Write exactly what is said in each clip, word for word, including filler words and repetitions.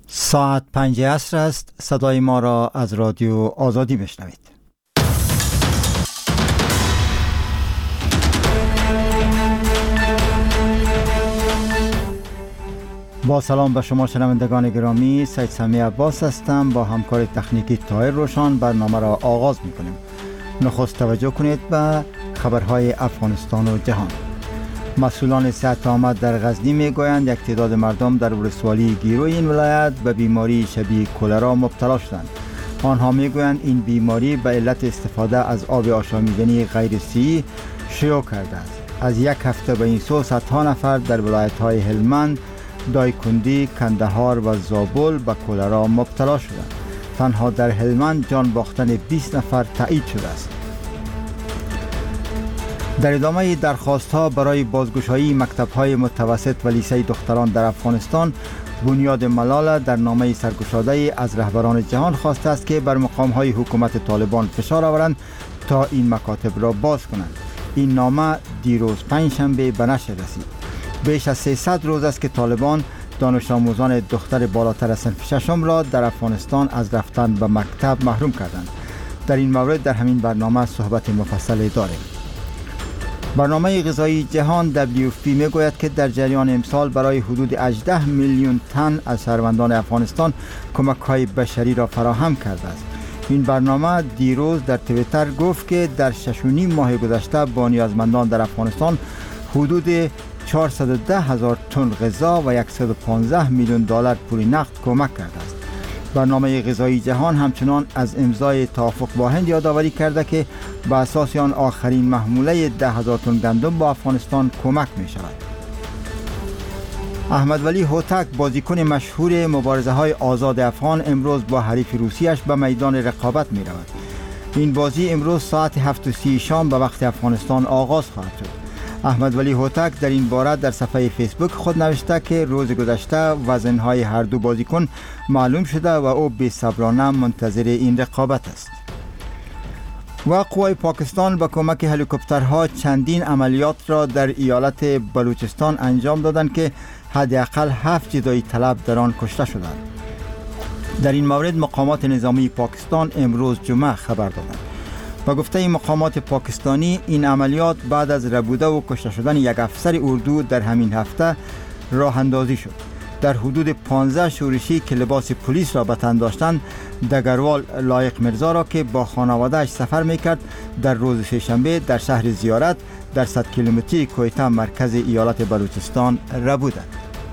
ساعت پنج عصر است. صدای ما را از رادیو آزادی بشنوید. با سلام به شما شنوندگان گرامی، سید سمی عباس هستم. با همکار تکنیکی طاهر روشان برنامه را آغاز می‌کنیم. نخست توجه کنید به خبرهای افغانستان و جهان. مسئولان صحت عامه در غزنی میگویند یک تعداد مردم در ولسوالی گیرو این ولایت به بیماری شبیه کلرا مبتلا شدند. آنها میگویند این بیماری به علت استفاده از آب آشامیدنی غیر صحی شیوع کرده است. از یک هفته به این سو صدها نفر در ولایت‌های هلمند، دایکندی، کندهار و زابل به کلرا مبتلا شدند. تنها در هلمند جان باختن بیست نفر تایید شده است. در ادامه درخواست‌ها برای بازگشایی مکتب‌های متوسط و لیسه دختران در افغانستان، بنیاد ملال در نامه سرگشاده از رهبران جهان خواسته است که بر مقام‌های حکومت طالبان فشار آورند تا این مکاتب را باز کنند. این نامه دیروز پنجشنبه به نشر رسید. بیش از سیصد روز است که طالبان دانش آموزان دختر بالاتر از صنف ششم را در افغانستان از رفتن به مکتب محروم کردند. در این مورد در همین برنامه صحبت مفصل داریم. برنامه غذایی جهان دبلیو اف پی میگوید که در جریان امسال برای حدود هجده میلیون تن از شهروندان افغانستان کمک‌های بشری را فراهم کرده است. این برنامه دیروز در توییتر گفت که در شش و نیم ماه گذشته با نیازمندان در افغانستان حدود چهارصد و ده هزار تن غذا و صد و پانزده میلیون دلار پول نقد کمک کرده است. برنامه غذایی جهان همچنان از امضای توافق با هند یادآوری کرده که به اساس آن آخرین محموله ده هزار تن گندم با افغانستان کمک می شود. احمد ولی هوتک، بازیکن مشهور مبارزه های آزاد افغان، امروز با حریف روسیش به میدان رقابت می رود. این بازی امروز ساعت هفت و سی شام به وقت افغانستان آغاز خواهد شد. احمد ولی هوتک در این باره در صفحه فیسبوک خود نوشته که روز گذشته وزنهای هر دو بازیکن معلوم شده و او بی‌صبرانه منتظر این رقابت است. و قوای پاکستان با کمک هلیکوپترها چندین عملیات را در ایالت بلوچستان انجام دادند که حداقل هفت جدایی طلب در آن کشته شدند. در این مورد مقامات نظامی پاکستان امروز جمعه خبر دادند. با گفته مقامات پاکستانی، این عملیات بعد از ربوده و کشته شدن یک افسر اردو در همین هفته راه اندازی شد. در حدود پانزده شورشی که لباس پلیس را به تن داشتند، دگروال لایق مرزا را که با خانواده‌اش سفر میکرد در روز سه‌شنبه در شهر زیارت در صد کیلومتری کویته مرکز ایالت بلوچستان ربودند.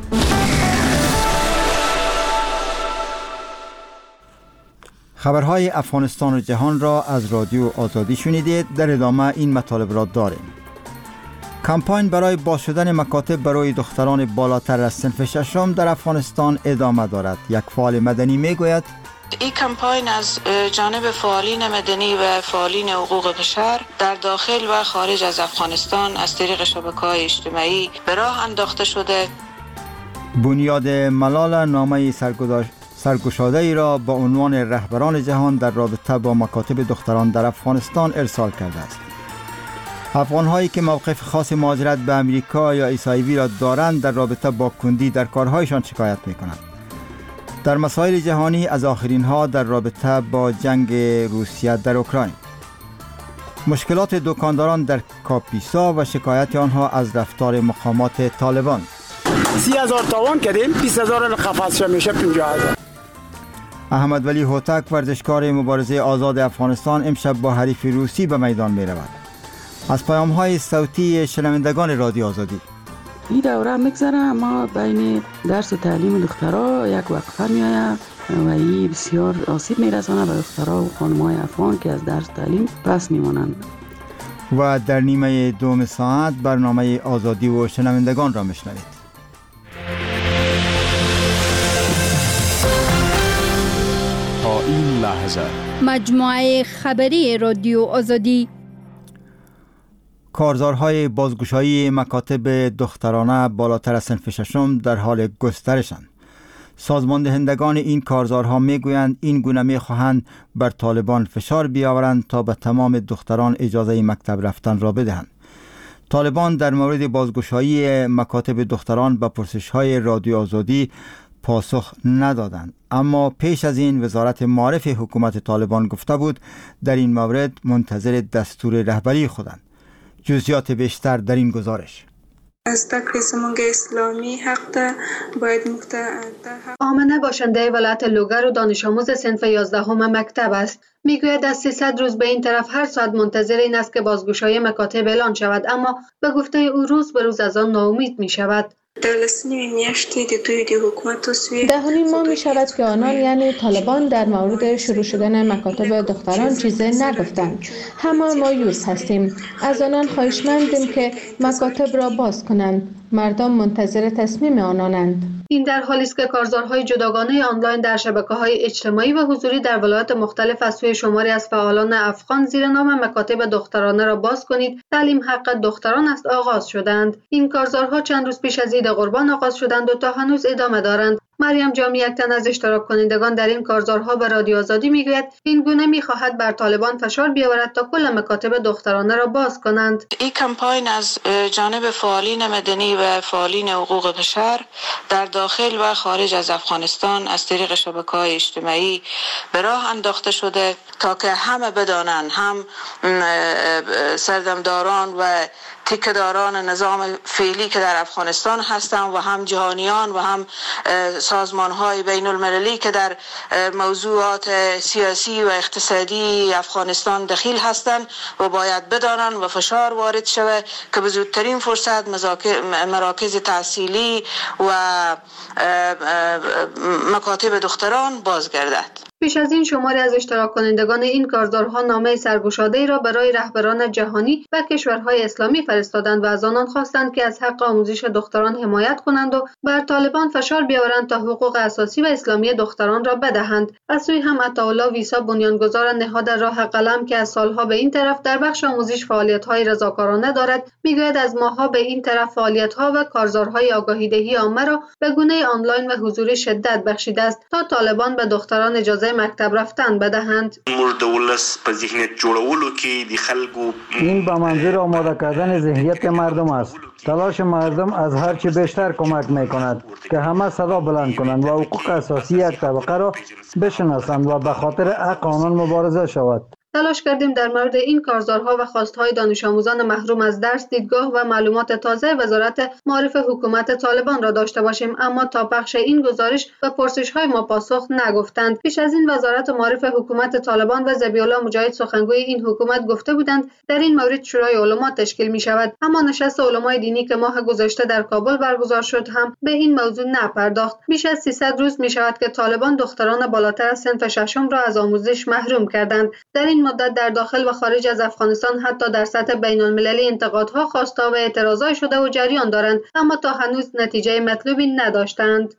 خبرهای افغانستان و جهان را از رادیو آزادی شنیدید. در ادامه این مطالب را داریم. کمپاین برای باز شدن مکاتب برای دختران بالاتر از صنف ششم در افغانستان ادامه دارد. یک فعال مدنی میگوید این کمپاین از جانب فعالین مدنی و فعالین حقوق بشر در داخل و خارج از افغانستان از طریق شبکه‌های اجتماعی به راه انداخته شده. بنیاد ملال نامه سرگذشت سرگشاده ای را با عنوان رهبران جهان در رابطه با مکاتب دختران در افغانستان ارسال کرده است. افغان‌هایی که موقف خاص مهاجرت به امریکا یا عیسوی را دارند در رابطه با کندی در کارهایشان شکایت می‌کنند. در مسائل جهانی از آخرین ها در رابطه با جنگ روسیه در اوکراین. مشکلات دکانداران در کاپیسا و شکایت آنها از رفتار مقامات طالبان. سی هزار تاوان کردیم، بیست هزار قفص میشه پنجاه هزار. احمد ولی هوتک، ورزشکار مبارزه آزاد افغانستان، امشب با حریف روسی به میدان می رود. از پیام های صوتی شنوندگان رادیو آزادی. این دوره میگذره، اما بین درس و تعلیم دخترها یک وقفه میآید و این بسیار آسیب میرسانه به دخترها و خانم‌های افغان که از درس تعلیم پس میمانند. و در نیمه دوم ساعت برنامه آزادی و شنوندگان را میشنوید. تا این لحظه مجموعه خبری رادیو آزادی. کارزارهای بازگشایی مکاتب دخترانه بالاتر از صنف ششم در حال گسترشند. سازمان دهندگان این کارزارها میگویند این گونه میخواهند بر طالبان فشار بیاورند تا به تمام دختران اجازه مکتب رفتن را بدهند. طالبان در مورد بازگشایی مکاتب دختران به پرسش‌های رادیو آزادی پاسخ ندادند. اما پیش از این وزارت معارف حکومت طالبان گفته بود در این مورد منتظر دستور رهبری خودند. جزئیات بیشتر در این گزارش. از تکلیف زمانگ اسلامی حق ده باید مختار آمنه باشنده ولایت لوگر و دانش آموز صنف یازدهم مکتب است. میگوید از سیصد روز به این طرف هر ساعت منتظر این است که بازگشایی مکاتب اعلان شود، اما به گفته او روز به روز از آن ناامید می شود. دهانی ما می شود که آنان یعنی طالبان در مورد شروع شدن مکاتب دختران چیزی نگفتند. همه مایوس هستیم. از آنان خواهشمندیم که مکاتب را باز کنند. مردم منتظر تصمیم آنانند. این در حالی است که کارزارهای جداگانه آنلاین در شبکه‌های اجتماعی و حضوری در ولایات مختلف از سوی شماری از فعالان افغان زیر نام مکاتب دخترانه را باز کنید، تعلیم حق دختران است آغاز شدند. این کارزارها چند روز پیش از عید قربان آغاز شدند و تا هنوز ادامه دارند. مریم جامی، یک تن از اشتراک کنندگان در این کارزارها، به رادیو آزادی میگوید این گونه میخواهد بر طالبان فشار بیاورد تا کل مکاتب دخترانه را باز کنند. این کمپاین از جانب فعالین مدنی و فعالین حقوق بشر در داخل و خارج از افغانستان از طریق شبکه‌های اجتماعی به راه انداخته شده تا که همه بدانند، هم سردمداران و تکه‌داران نظام فعلی که در افغانستان هستند و هم جهانیان و هم سازمان‌های بین المللی که در موضوعات سیاسی و اقتصادی افغانستان دخیل هستند و باید بدانند و فشار وارد شود که به زودترین فرصت مراکز تحصیلی و مکاتب دختران بازگردد. پیش از این شماری از اشتراک کنندگان این کارزارها نامه سرگشاده‌ای را برای رهبران جهانی و کشورهای اسلامی فرستادند و از آنان خواستند که از حق آموزش دختران حمایت کنند و بر طالبان فشار بیاورند تا حقوق اساسی و اسلامی دختران را بدهند. از سوی هم عطاالله ویسا، بنیانگذار نهاد راه قلم که از سالها به این طرف در بخش آموزش فعالیت‌های رضاکارانه دارد، میگوید از ماه‌ها به این طرف فعالیت‌ها و کارزارهای آگاهی‌دهی عامه را به گونه آنلاین و حضوری شدت بخشیده است تا طالبان به دختران اجازه مکتب رفتن بدهند. این به منظور آماده کردن ذهنیت مردم است. تلاش مردم از هر چه بیشتر کمک می‌کند که همه صدا بلند کنند و حقوق اساسی یک طبقه را بشناسند و به خاطر حق آنان مبارزه شود. تلاش کردیم در مورد این کارزارها و خواستهای دانش آموزان محروم از درس، دیدگاه و معلومات تازه وزارت معارف حکومت طالبان را داشته باشیم، اما تا پخش این گزارش و پرسش‌های ما پاسخ نگفتند. پیش از این وزارت معارف حکومت طالبان و ذبیح الله مجاهد، سخنگوی این حکومت، گفته بودند در این مورد شورای علما تشکیل می شود، اما نشست علمای دینی که ماه گذشته در کابل برگزار شد هم به این موضوع نپرداخت. بیش از سیصد روز می شود که طالبان دختران بالاتر از صنف ششم را از آموزش محروم کردند. در این مدت در داخل و خارج از افغانستان حتی در سطح بین المللی انتقادها، خواستها و اعتراضات شده و جریان دارند، اما تا هنوز نتیجه مطلوبی نداشتند.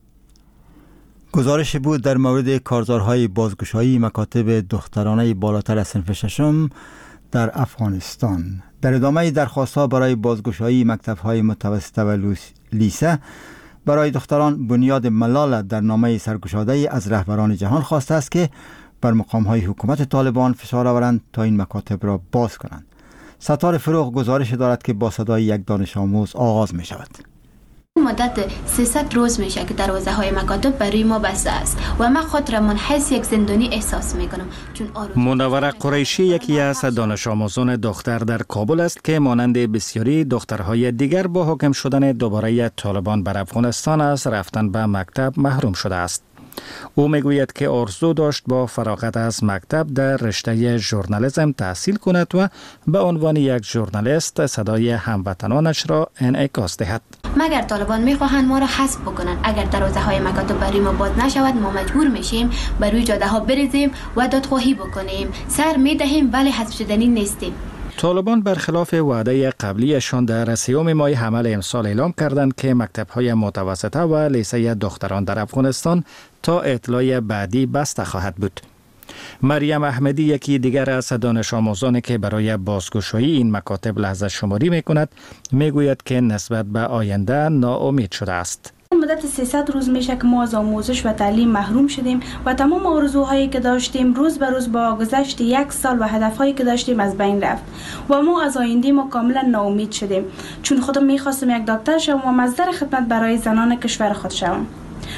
گزارش بود در مورد کارزارهای بازگشایی مکاتب دخترانه بالاتر از صنف ششم در افغانستان. در ادامه درخواست‌ها برای بازگشایی مکتب‌های متوسطه و لیسه برای دختران، بنیاد ملال در نامه سرگشاده‌ای از رهبران جهان خواسته است که بر مقام‌های حکومت طالبان فشار آورند تا این مکاتب را باز کنند. ستار فروغ گزارش دارد که با صدای یک دانش آموز آغاز می شود. مدت سیصد روز میشه که دروازه های مکاتب برای ما بسته است و من خود را منحیث یک زندانی احساس میکنم. منوره قریشی یکی از دانش آموزان دختر در کابل است که مانند بسیاری دخترهای دیگر با حکم شدن دوباره طالبان بر افغانستان از رفتن به مکتب محروم شده است. او میگوید که آرزو داشت با فراغت از مکتب در رشته ژورنالیسم تحصیل کند و به عنوان یک ژورنالیست صدای هموطنانش را انعکاس دهد. مگر طالبان میخواهند ما را حذف بکنند، اگر دروازه های مکاتب برای ما باز نشود، ما مجبور میشیم بر روی جاده ها بریزیم و دادخواهی بکنیم. سر میدهیم ولی حذف شدنی نیستیم. طالبان برخلاف وعده قبلیشان در سیوم ماه حمل امسال اعلام کردند که مکتب‌های متوسطه و لیسه دختران در افغانستان تا اطلاع بعدی بسته خواهد بود. مریم احمدی یکی دیگر از دانش آموزانی که برای بازگشایی این مکاتب لحظه شماری می‌کند، میگوید که نسبت به آینده ناامید شده است. مدت سیصد روز میشه که ما از آموزش و تعلیم محروم شدیم و تمام آرزوهایی که داشتیم روز به روز با گذشت یک سال و هدفهایی که داشتیم از بین رفت و ما از آینده ما کاملا ناامید شدیم، چون خودم میخواستم یک دکتر شوم و مصدر خدمت برای زنان کشور خود شوم.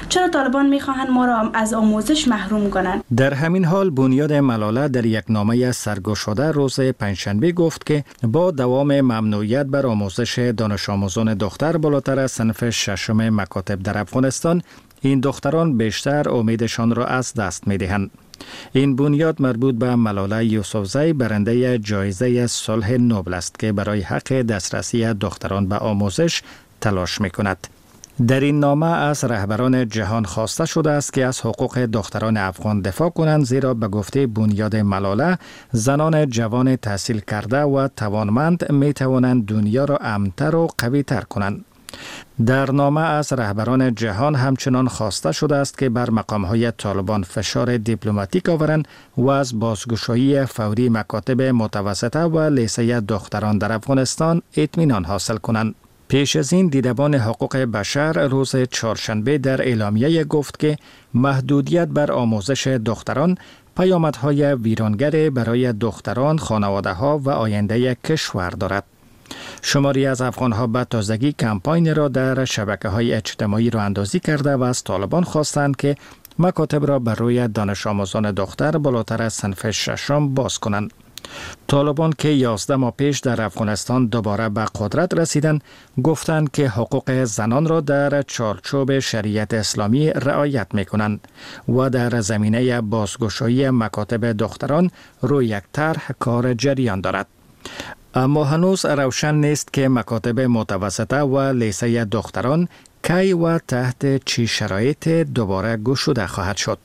چرا طالبان میخواهند ما را از آموزش محروم کنند؟ در همین حال بنیاد ملاله در یک نامه سرگشاده روز پنجشنبه گفت که با دوام ممنوعیت بر آموزش دانش آموزان دختر بالاتر از صنف ششم مکاتب در افغانستان، این دختران بیشتر امیدشان را از دست می‌دهند. این بنیاد مربوط به ملاله یوسفزی برنده جایزه صلح نوبل است که برای حق دسترسی دختران به آموزش تلاش می‌کند. در این نامه از رهبران جهان خواسته شده است که از حقوق دختران افغان دفاع کنند، زیرا به گفته بنیاد ملاله زنان جوان تحصیل کرده و توانمند می توانند دنیا را امن‌تر و قوی‌تر کنند. در نامه از رهبران جهان همچنان خواسته شده است که بر مقام‌های طالبان فشار دیپلماتیک آورند و از بازگشایی فوری مکاتب متوسطه و لیسه دختران در افغانستان اطمینان حاصل کنند. پیش از این دیدبان حقوق بشر روز چهارشنبه در اعلامیه گفت که محدودیت بر آموزش دختران پیامدهای ویرانگر برای دختران، خانواده‌ها و آینده کشور دارد. شماری از افغان‌ها به تازگی کمپاین را در شبکه‌های اجتماعی راه اندازی کرده و از طالبان خواستند که مکاتب را بر روی دانش آموزان دختر بالاتر از صنف ششم باز کنند. طالبان که یازده ماه پیش در افغانستان دوباره به قدرت رسیدند، گفتند که حقوق زنان را در چارچوب شریعت اسلامی رعایت می‌کنند و در زمینه بازگشایی مکاتب دختران روی یک طرح کار جریان دارد. اما هنوز روشن نیست که مکاتب متوسطه و لیسه دختران کی و تحت چه شرایط دوباره گشوده خواهد شد.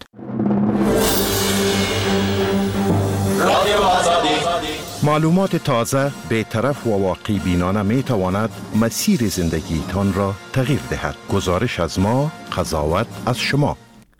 معلومات تازه، بی‌طرف و واقع بینانه می تواند مسیر زندگی تان را تغییر دهد. گزارش از ما، قضاوت از شما.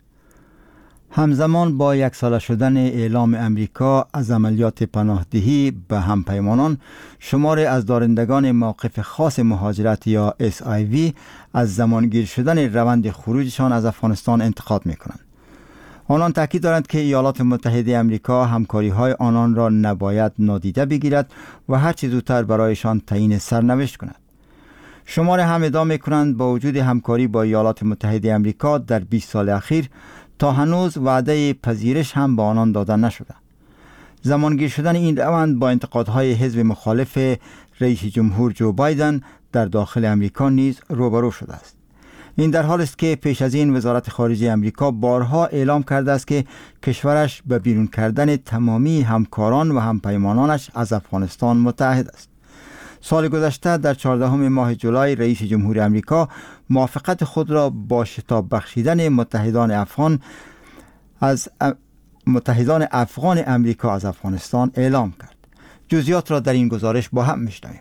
همزمان با یک ساله شدن اعلام امریکا از عملیات پناهدهی به همپیمانان، شمار از دارندگان موقف خاص مهاجرت یا اس آی وی از زمانگیر شدن روند خروجشان از افغانستان انتقاد می‌کنند. آنان تاکید دارند که ایالات متحده امریکا همکاری‌های آنان را نباید نادیده بگیرد و هر چه زودتر برایشان تعیین سرنوشت کند. شمار هم ادعا می‌کنند با وجود همکاری با ایالات متحده امریکا در بیست سال اخیر تا هنوز وعده پذیرش هم به آنان داده نشده. زمانگیر شدن این روند با انتقادهای حزب مخالف رئیس جمهور جو بایدن در داخل امریکا نیز روبرو شده است. این در حالی است که پیش از این وزارت خارجه امریکا بارها اعلام کرده است که کشورش به بیرون کردن تمامی همکاران و همپیمانانش از افغانستان متعهد است. سال گذشته در چهاردهم ماه جولای رئیس جمهور امریکا موافقت خود را با شتاب بخشیدن متحدان افغان از متحدان افغان امریکا از افغانستان اعلام کرد. جزئیات را در این گزارش با هم میشنویم.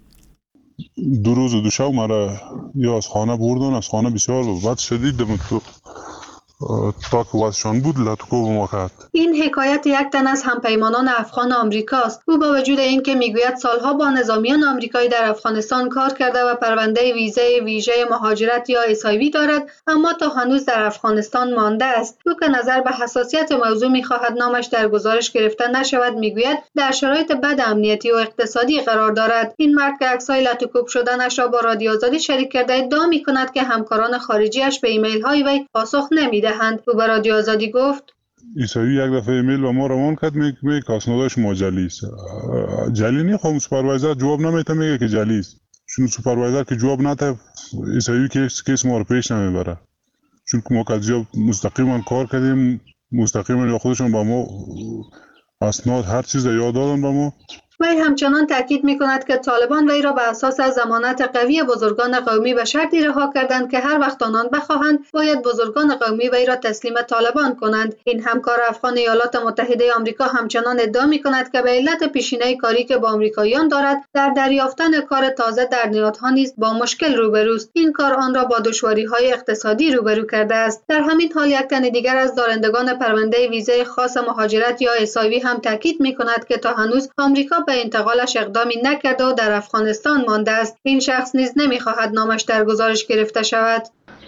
دو روز و دو شب مرا یا از خانه بردن، از خانه بسیار بد شدید دم تو تا که واسشان بود لطکو به ما کرد. این حکایت یک تن از همپیمانان افغان آمریکاست. او با وجود اینکه میگوید سالها با نظامیان آمریکایی در افغانستان کار کرده و پرونده ویزه ویژه مهاجرت یا اس آی وی دارد، اما تا هنوز در افغانستان مانده است. او که نظر به حساسیت موضوع میخواهد نامش در گزارش گرفته نشود، میگوید در شرایط بد امنیتی و اقتصادی قرار دارد. این مرد که عکس‌های لطوکوب شدنش را با رادیو آزادی شریک کرده ادعا میکند که همکاران خارجیش به ایمیل های وی پاسخ نمیدهند. او به رادیو آزادی گفت ایسایی یک دفعه ایمیل به ما روان کرد، میگه می کاسنوداش ما جلی است. جلی نی خب سوپروایزر جواب نمیده، میگه که جلی است. چون سوپروایزر که جواب نده ایسایی کیس کیس ما رو پیش نمیبره. چون ما که مستقیما کار کردیم، مستقیما یا خودشون با ما اسناد هر چیز یاد دادن با ما. وی همچنان تاکید می‌کند که طالبان وی را به اساس ضمانت قوی بزرگان قومی به شرطی رها کردند که هر وقت آنان بخواهند باید بزرگان قومی وی را تسلیم طالبان کنند. این همکار افغان ایالات متحده آمریکا همچنان ادعا می‌کند که به علت پیشینه کاری که با آمریکاییان دارد در دریافتن کار تازه در نهادها نیز با مشکل روبروست. این کار آن را با دشواری‌های اقتصادی روبرو کرده است. در همین حال یک تن دیگر از دارندگان پرونده ویزه خاص مهاجرت یا اس آی وی هم تاکید می‌کند که تا هنوز آمریکا به انتقالش اقدامی نکرده و در افغانستان مانده است. این شخص نیز نمیخواهد نامش در گزارش گرفته شود.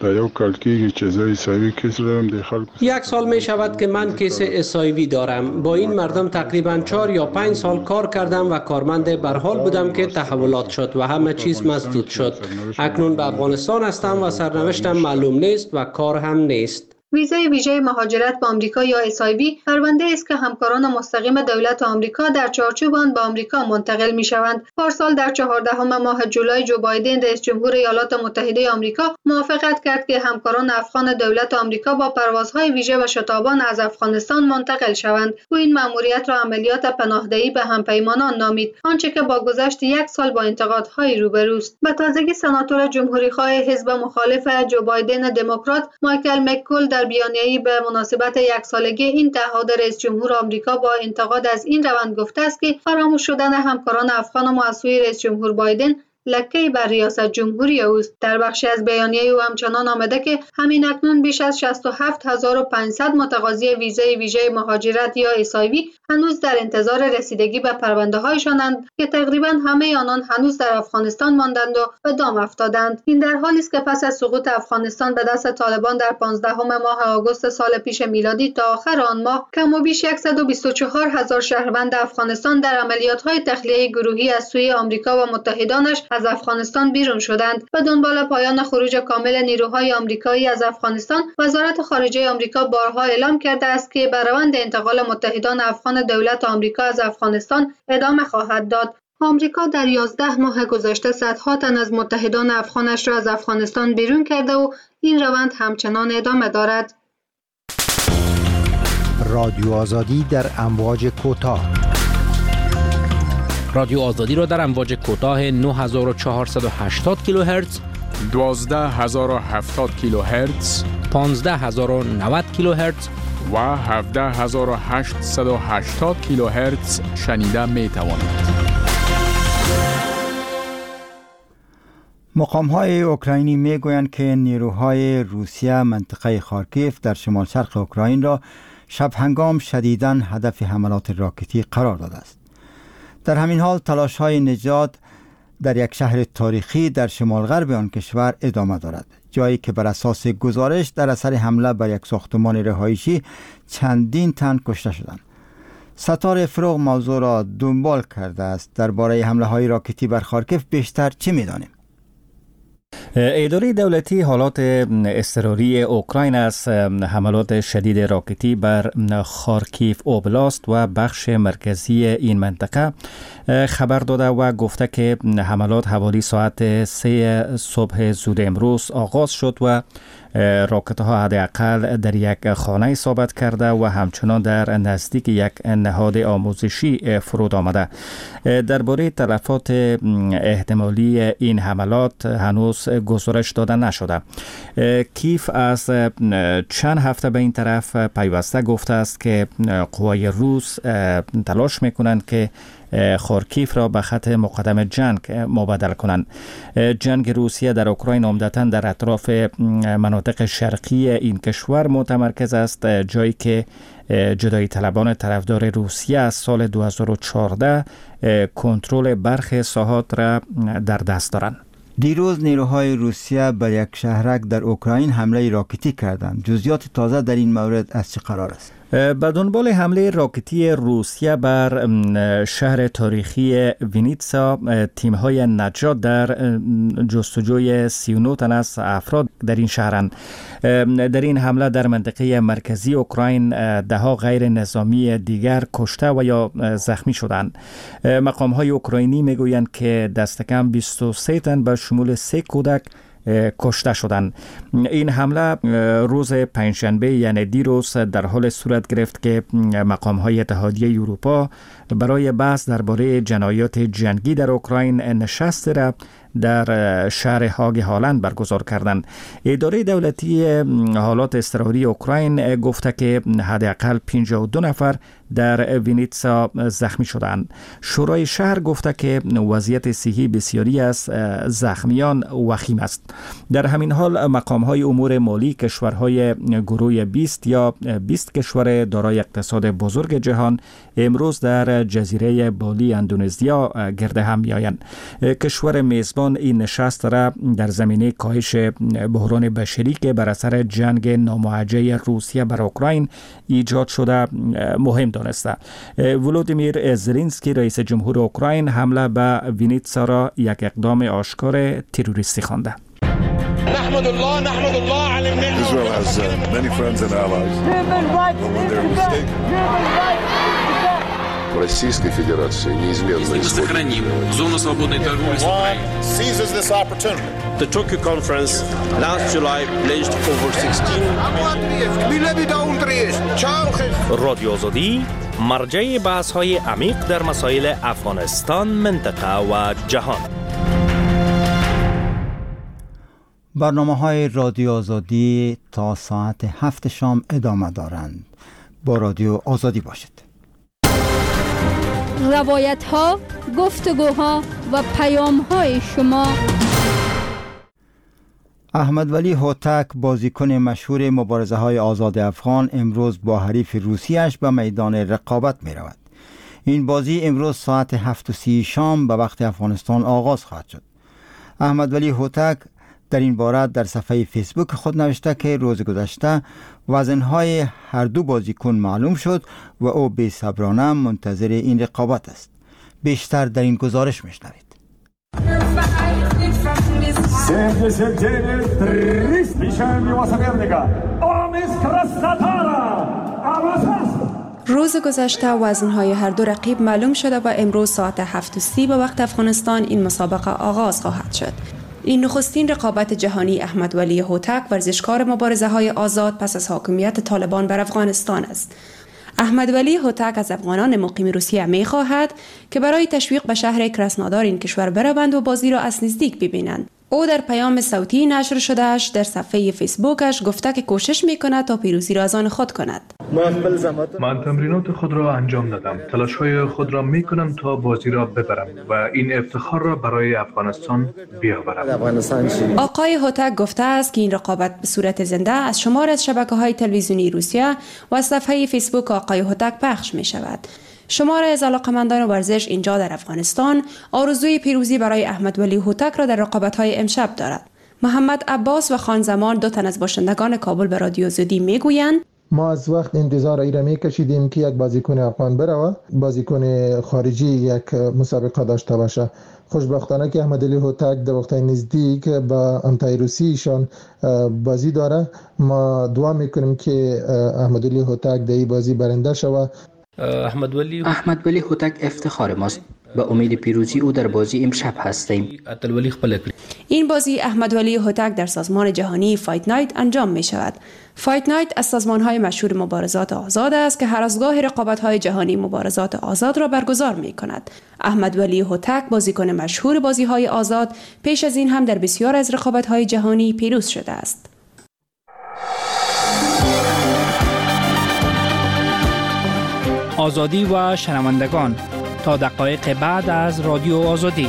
یک سال می شود که من کیس اس آی وی دارم. با این مردم تقریبا چهار یا پنج سال کار کردم و کارمند برحال بودم که تحولات شد و همه چیز مسدود شد. اکنون به افغانستان هستم و سرنوشتم معلوم نیست و کار هم نیست. ویزای ویژه مهاجرت به آمریکا یا اس آی وی پرونده است که همکاران مستقیم دولت آمریکا در چارچوب آن به آمریکا منتقل می‌شوند. پارسال در چهاردهم ماه جولای جو بایدن رئیس جمهور ایالات متحده آمریکا موافقت کرد که همکاران افغان دولت آمریکا با پروازهای ویژه و شتابان از افغانستان منتقل شوند. او این مأموریت را عملیات پناهندهی به همپیمانان نامید، آنچه که با گذشت یک سال با انتقادهای روبروست. به تازگی سناتور جمهوری‌خواه حزب مخالف جو بایدن دموکرات مایکل مککول در بیانیه‌ای به مناسبت یک سالگی این تعهد رئیس جمهور آمریکا با انتقاد از این روند گفته است که فراموش شدن همکاران افغان مؤسسه رئیس جمهور بایدن لکه‌ای بر ریاست جمهوری اوست. در بخشی از بیانیه او همچنان آمده که همین اکنون بیش از شصت و هفت هزار و پانصد متقاضی ویزای ویژه مهاجرت یا اس آی وی هنوز در انتظار رسیدگی به پرونده‌هایشانند که تقریبا همه آنان هنوز در افغانستان ماندند و به دام افتادند. این در حالی است که پس از سقوط افغانستان به دست طالبان در پانزدهم ماه آگوست سال پیش میلادی تا آخر آن ماه کم و بیش صد و بیست و چهار هزار شهروند افغانستان در عملیات‌های تخلیه گروهی از سوی آمریکا و متحدانش از افغانستان بیرون شدند. به دنبال پایان خروج کامل نیروهای آمریکایی از افغانستان، وزارت خارجه آمریکا بارها اعلام کرده است که به روند انتقال متحدان افغان دولت آمریکا از افغانستان ادامه خواهد داد. آمریکا در یازده ماه گذشته صدها تن از متحدان افغانش را از افغانستان بیرون کرده و این روند همچنان ادامه دارد. رادیو آزادی در امواج کوتاه. رادیو آزادی را در امواج کوتاه نه هزار و چهارصد و هشتاد کیلوهرتز، دوازده هزار و هفتاد کیلوهرتز، پانزده هزار و نود کیلوهرتز و هفده هزار و هشتصد و هشتاد کیلوهرتز شنیده می توانید. مقام‌های اوکراینی می‌گویند که نیروهای روسیه منطقه خارکیف در شمال شرق اوکراین را شب هنگام شدیداً هدف حملات راکتی قرار داده است. در همین حال تلاش‌های نجات در یک شهر تاریخی در شمال غرب آن کشور ادامه دارد، جایی که بر اساس گزارش در اثر حمله بر یک ساختمان رهایشی چندین تن کشته شدند. ستاره فروغ موضوع را دنبال کرده است. درباره حمله‌های راکتی بر خارکیف بیشتر چه می‌دانیم؟ اداره دولتی حالات اضطراری اوکراین از حملات شدید راکتی بر خارکیف اوبلاست و بخش مرکزی این منطقه خبر داده و گفته که حملات حوالی ساعت سه صبح زود امروز آغاز شد و راکت ها حداقل در یک خانه اصابت کرده و همچنان در نزدیک یک نهاد آموزشی فرود آمده. درباره تلفات احتمالی این حملات هنوز گزارش داده نشده. کیف از چند هفته به این طرف پیوسته گفته است که قوای روس تلاش میکنند که خارکیف را به خط مقدم جنگ مبادل کنند. جنگ روسیه در اوکراین عمدتاً در اطراف مناطق شرقی این کشور متمرکز است، جایی که جدایی طلبان طرفدار روسیه از سال دو هزار و چهارده کنترل برخی ساحات را در دست دارند. دیروز نیروهای روسیه بر یک شهرک در اوکراین حمله راکتی کردند. جزئیات تازه در این مورد از چه قرار است؟ به دنبال حمله راکتی روسیه بر شهر تاریخی وینیتسا، تیم‌های نجات در جستجوی سی و نه تن از افراد در این شهرند. در این حمله در منطقه مرکزی اوکراین ده‌ها غیر نظامی دیگر کشته و یا زخمی شدند. مقام‌های اوکراینی میگویند که دست کم بیست و سه تن به شمول سه کودک کشته شدند. این حمله روز پنجشنبه یعنی دیروز در حال صورت گرفت که مقام‌های اتحادیه اروپا برای بحث درباره جنایات جنگی در اوکراین نشست را در شهر هاگ هالند برگزار کردند. اداره دولتی حالات اضطراری اوکراین گفته که حداقل پنجاه و دو نفر در وینیتسا زخمی شدند. شورای شهر گفته که وضعیت صحی بسیاری از زخمیان وخیم است. در همین حال مقام‌های امور مالی کشورهای گروه بیست یا بیست کشور دارای اقتصاد بزرگ جهان امروز در جزیره بالی اندونزیا گرد هم می‌آیند. کشور میزبان این نشست را در زمینه کاهش بحران بشری که بر اثر جنگ ناموجه روسیه بر اوکراین ایجاد شده مهم دانسته. ولودیمیر زلنسکی رئیس جمهور اوکراین حمله به وینیتسا را یک اقدام آشکار تروریستی خوانده. نحمد الله نحمد الله على النعمة. Israel has uh, many friends and allies. When they're mistaken. Российской Федерации неизменно сохраним зону свободной торговли с Украиной. Seizes this opportunity. The Tokyo conference last July pledged over sixteen. رادیو آزادی مرجع بحث‌های عمیق در مسائل افغانستان، منطقه و جهان. برنامه‌های رادیو آزادی تا ساعت هفت شام ادامه دارند. با رادیو آزادی باشید. روایت ها، گفتگوها و پیام های شما. احمد ولی هوتک بازیکن مشهور مبارزه های آزاد افغان امروز با حریف روسیش به میدان رقابت می رود. این بازی امروز ساعت هفت و سی شام به وقت افغانستان آغاز خواهد شد. احمد ولی هوتک در این باره در صفحه فیسبوک خود نوشته که روز گذشته وزنهای هر دو بازیکن معلوم شد و او بی‌صبرانه منتظر این رقابت است. بیشتر در این گزارش میشنوید. روز گذشته وزنهای هر دو رقیب معلوم شده و امروز ساعت هفت و سی به وقت افغانستان این مسابقه آغاز خواهد شد. این نخستین رقابت جهانی احمد ولی هوتک ورزشکار مبارزه های آزاد پس از حاکمیت طالبان بر افغانستان است. احمد ولی هوتک از افغانان مقیم روسیه می خواهد که برای تشویق به شهر کراسنودار این کشور بروند و بازی را از نزدیک ببینند. او در پیام صوتی نشر شدهش در صفحه فیسبوکش گفته که کوشش می کند تا پیروزی را از آن خود کند. من تمرینات خود را انجام دادم. تلاش‌های خود را می کنم تا بازی را ببرم و این افتخار را برای افغانستان بیاورم. آقای هوتک گفته است که این رقابت به صورت زنده از شمار از شبکه‌های تلویزیونی روسیه و از صفحه فیسبوک آقای هوتک پخش می شود. شمار از علاقمندان ورزش اینجا در افغانستان آرزوی پیروزی برای احمد ولی هوتک را در رقابت‌های امشب دارد. محمد عباس و خان زمان دو تن از باشندگان کابل به رادیو آزادی میگویند ما از وقت انتظار ای را میکشیدیم که یک بازیکن افغان بروه، بازیکن خارجی یک مسابقه داشته باشه. خوشبختانه که احمد ولی هوتک در وقت نزدیک با امتای روسیشان بازی داره. ما دعا میکنیم که احمد ولی هوتک در این بازی برنده شود. احمد ولی احمد ولی هوتک افتخار ماست. به امید پیروزی او در بازی امشب هستیم. این بازی احمد ولی هوتک در سازمان جهانی فایت نایت انجام می شود. فایت نایت از سازمان‌های مشهور مبارزات آزاد است که هر از گاه رقابت‌های جهانی مبارزات آزاد را برگزار می کند. احمد ولی هوتک بازیکن مشهور بازی‌های آزاد پیش از این هم در بسیار از رقابت‌های جهانی پیروز شده است. آزادی و شنوندگان تا دقایق بعد از رادیو آزادی.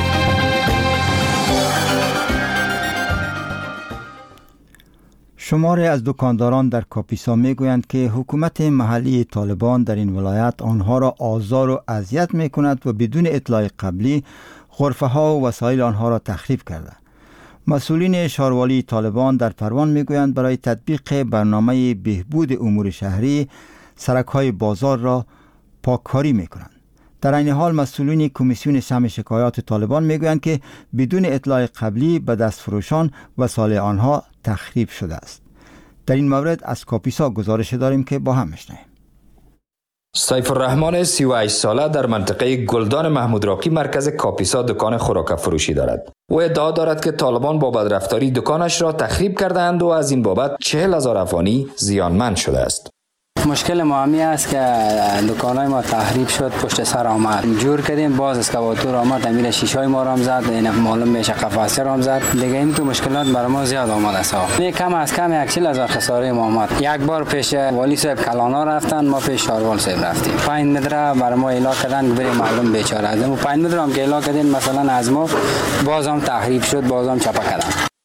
شماری از دکانداران در کاپیسا میگویند که حکومت محلی طالبان در این ولایت آنها را آزار و اذیت میکند و بدون اطلاع قبلی غرفه ها و وسایل آنها را تخریب کرده. مسئولین شهروالی طالبان در پروان میگویند برای تطبیق برنامه بهبود امور شهری سرک‌های بازار را پاککاری میکنند. در این حال مسئولین کمیسیون سهم شکایات طالبان میگویند که بدون اطلاع قبلی به دستفروشان وسایل آنها تخریب شده است. در این مورد از کاپیسا گزارش داریم که با هم میشنویم. سیف الرحمن سی و هشت ساله در منطقه گلدان محمود راقی مرکز کاپیسا دکان خوراک فروشی دارد. او ادعا دارد که طالبان با بدرفتاری دکانش را تخریب کردند و از این بابت چهل هزار افغانی زیانمند شده است. مشکل ما همی است که دکانای ما تخریب شد، پشت سر آمد جور کردیم، باز اسکواتور آمد تعمیر شیشای ما را هم زد، این معلوم میشه قفسه را هم زد. دیگه این تو مشکلات برای ما زیاد آمد است. نه کم از کم یک چهل هزار خساره ما آمد. یک بار پیش والی صاحب کلانا رفتن، ما پیش شاروال صاحب رفتیم. پنج متر برای ما اعلام کردن، برای معلوم بیچاره. اما پنج متر هم که اعلام کردن مثلا از ما باز هم تخریب شد، باز هم چپا کردن.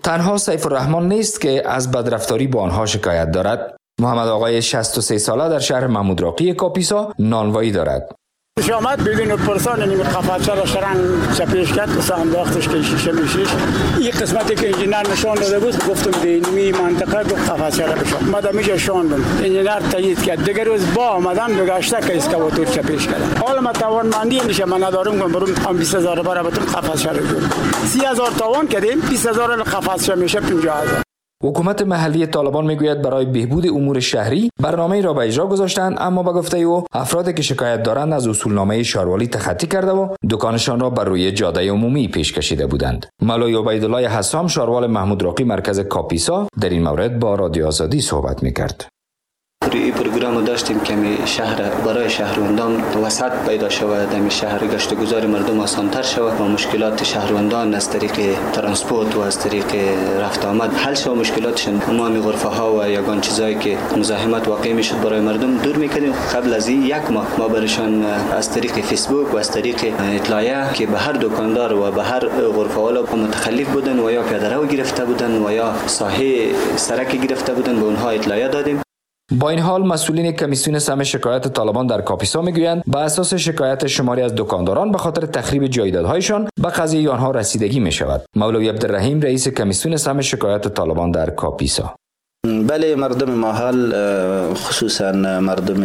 تنها سیف الرحمن نیست که از بدرفتاری با آنها شکایت دارد. محمد آقای شصت و سه ساله در شهر محمود راقی کاپیسا نانوایی دارد. شامت بدون پرسان نمی قفاچه را شرن چپیش کرد و انداختش که شیشه میشیش. این قسمتی که انجینر نشان داده بود گفتم دینمی منطقه گفت قفاچه را بشم. مادم میشه شاندم. انجینر تایید کرد. دیگر روز با آمدم دوگشته که اسکواتور چپیش کردم. حالا من توانمندی میشه من ندارم کنم برام هم بیست هزار برای بتون قفاچه را جور. سی هزار توان کردیم بیست هزار قفاچه میشه پنجاه هزار. حکومت محلی طالبان میگوید برای بهبود امور شهری برنامه‌ای را به اجرا گذاشتند، اما به گفته او افرادی که شکایت دارند از اصولنامه شهروالی تخطی کرده و دکانشان را بر روی جاده عمومی پیش کشیده بودند. مولوی عبیدالله حسام شهروال محمود راقی مرکز کاپیسا در این مورد با رادیو آزادی صحبت میکرد. این پروگرام داشتیم که می شهر برای شهروندان وسعت پیدا شود، در شهر گشت و گذار مردم آسان‌تر شود و مشکلات شهروندان از طریق ترانسپورت و از طریق رفت آمد حل شود، مشکلاتشون عمومی غرفه ها و یگان چیزایی که مزاحمت واقع میشد برای مردم دور میکردیم. قبل از این یک ماه ما برشان از طریق فیسبوک و از طریق اطلاعیه که به هر دکاندار و به هر غرفه والا متخلف بودن و یا پیاده رو گرفته بودن و یا ساحه سرک گرفته بودن به اونها اطلاعیه دادیم. با این حال مسئولین کمیسیون سهم شکایت طالبان در کاپیسا میگویند به اساس شکایت شماری از دکانداران به خاطر تخریب جایدادهایشان به قضیه آنها رسیدگی می شود. مولوی عبدالرحیم رئیس کمیسیون سهم شکایت طالبان در کاپیسا: بله، مردم ماحل خصوصا مردم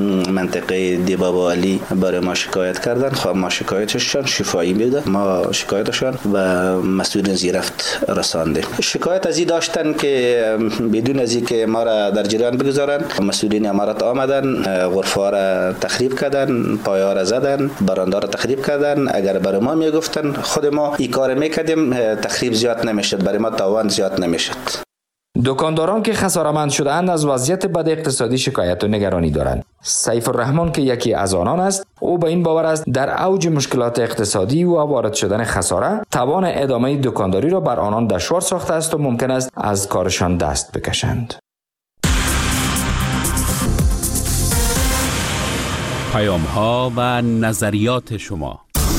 منطقه دیبابا علی برای ما شکایت کردن. خب ما شکایتشان شفایی میده، ما شکایتشان و مسئولین زیرفت رساندیم. شکایت از این داشتن که بدون از اینکه ما را در جریان بگذارن مسئولین امارات آمدن غرفه ها را تخریب کردن، پایه ها را زدن، برنده را تخریب کردن. اگر برای ما میگفتن خود ما این کار میکردیم تخریب زیاد نمیشد، برای ما تاوان زیاد نمیشد. دکانداران که خساره‌مند شده‌اند از وضعیت بد اقتصادی شکایت و نگرانی دارند. سیف الرحمن که یکی از آنان است، او به این باور است در اوج مشکلات اقتصادی و وارد شدن خساره توان ادامه دکانداری را بر آنان دشوار ساخته است و ممکن است از کارشان دست بکشند. پیام‌ها و نظریات شما.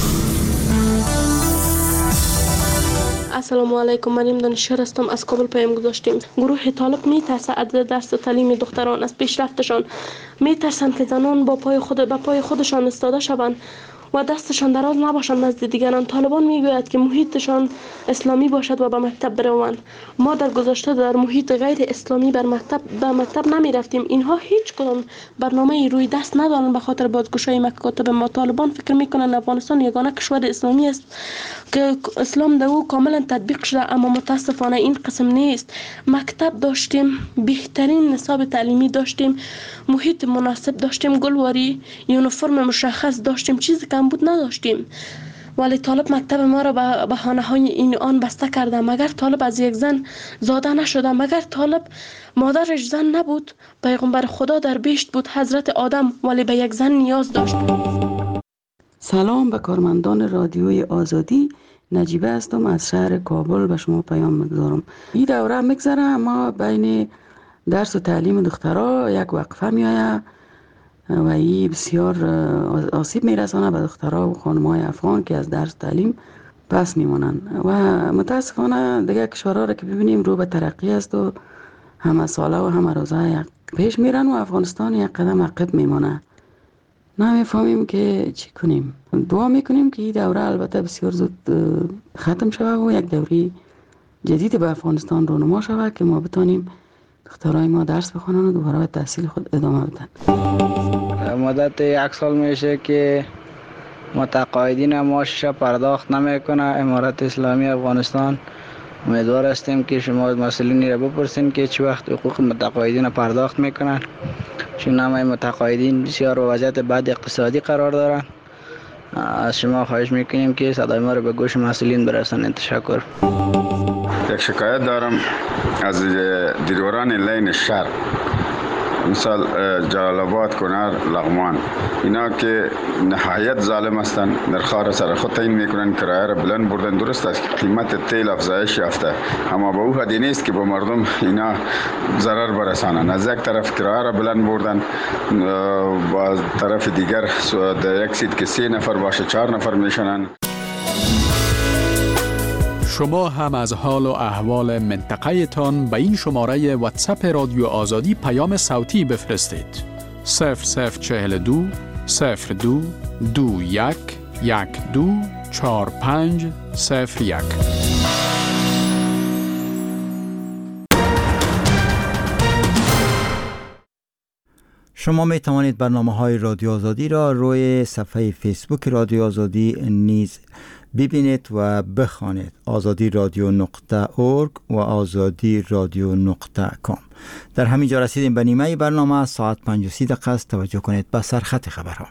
السلام علیکم، من دانشور هستم، از کابل پیام گذاشتیم. گروه طالب میترسه از درس تعلیم دختران، از پیشرفتشان میترسند که زنان با پای خود به پای خودشان استاده شوند و دستشان دراز نباشند نزد دیگران. طالبان میگوید که محیطشان اسلامی باشد و به مکتب بروند. ما در گذشته در محیط غیر اسلامی بر مکتب به مکتب نمی رفتیم. اینها هیچ کدام برنامه روی دست ندارند به خاطر بازگشایی مکاتب ما. طالبان فکر میکنند افغانستان یگانه کشور اسلامی است که اسلام در او کاملا تطبیق شده، اما متاسفانه این قسم نیست. مکتب داشتیم، بهترین نصاب تعلیمی داشتیم، محیط مناسب داشتیم، گلواری، یونیفرم مشخص داشتیم، چیزی کم بود نداشتیم. ولی طالب مکتب ما را به بهانه های این آن بسته کرده. مگر طالب از یک زن زاده نشده؟ مگر طالب مادرش زن نبود؟ پیغمبر خدا در بهشت بود، حضرت آدم، ولی به یک زن نیاز داشت. سلام به کارمندان رادیوی آزادی. نجیبه هستم از شهر کابل به شما پیام میگذارم. این دوره میگذره، ما بین درس و تعلیم دخترها یک وقفه میآید و این بسیار آسیب میرسانه به دخترها و خانم‌های افغان که از درس تعلیم پس میمانند و متاسفانه دیگه کشورها را که ببینیم رو به ترقی است و همه ساله و همه روزه پیش میرن و افغانستان یک قدم عقب میمانه. نمیفهمیم که چی کنیم. دعا میکنیم که این دوره البته بسیار زود ختم شود و یک دوره جدید به افغانستان رونما شود که ما بتانیم دخترای ما درس بخونن و دوباره به تحصیل خود ادامه بدن. مدت یک سال میشه که متقاعدین معاشش پرداخت نمیکنه امارت اسلامی افغانستان. امیدوار هستیم که شما مسئولین را بپرسین که چه وقت حقوق متقاعدین پرداخت میکنن، چون همه متقاعدین بسیار وضعیت بد اقتصادی قرار دارن. از شما خواهش میکنیم که صدای ما را به گوش مسئولین برسانید. تشکر. یک شکایت دارم از دیرواران لین شهر، مثال جلال آباد، کنر، لغمان، اینا که نهایت ظالم هستند. در خار سر خود تعیین میکنن، کرایه را بلند بردن. درست است که قیمت تیل افزایش یافته، اما به او حدی نیست که به مردم اینا ضرر برسانند. از یک طرف کرایه را بلند بردن، با طرف دیگر در یک سیت که سه نفر باشه چهار نفر میشنن. شما هم از حال و احوال منطقه تان به این شماره واتساپ رادیو آزادی پیام صوتی بفرستید. صفر صفر چهل دو صفر دو دو یک یک دو چهار پنج صفر یک. شما می توانید برنامه‌های رادیو آزادی را روی صفحه فیسبوک رادیو آزادی نیز ببینید و بخوانید. آزادی رادیو نقطه اورگ و آزادی رادیو نقطه کام. در همین جا رسیدیم به نیمه برنامه. ساعت پنج و سی دقیقه است. توجه کنید به سرخط خبرها.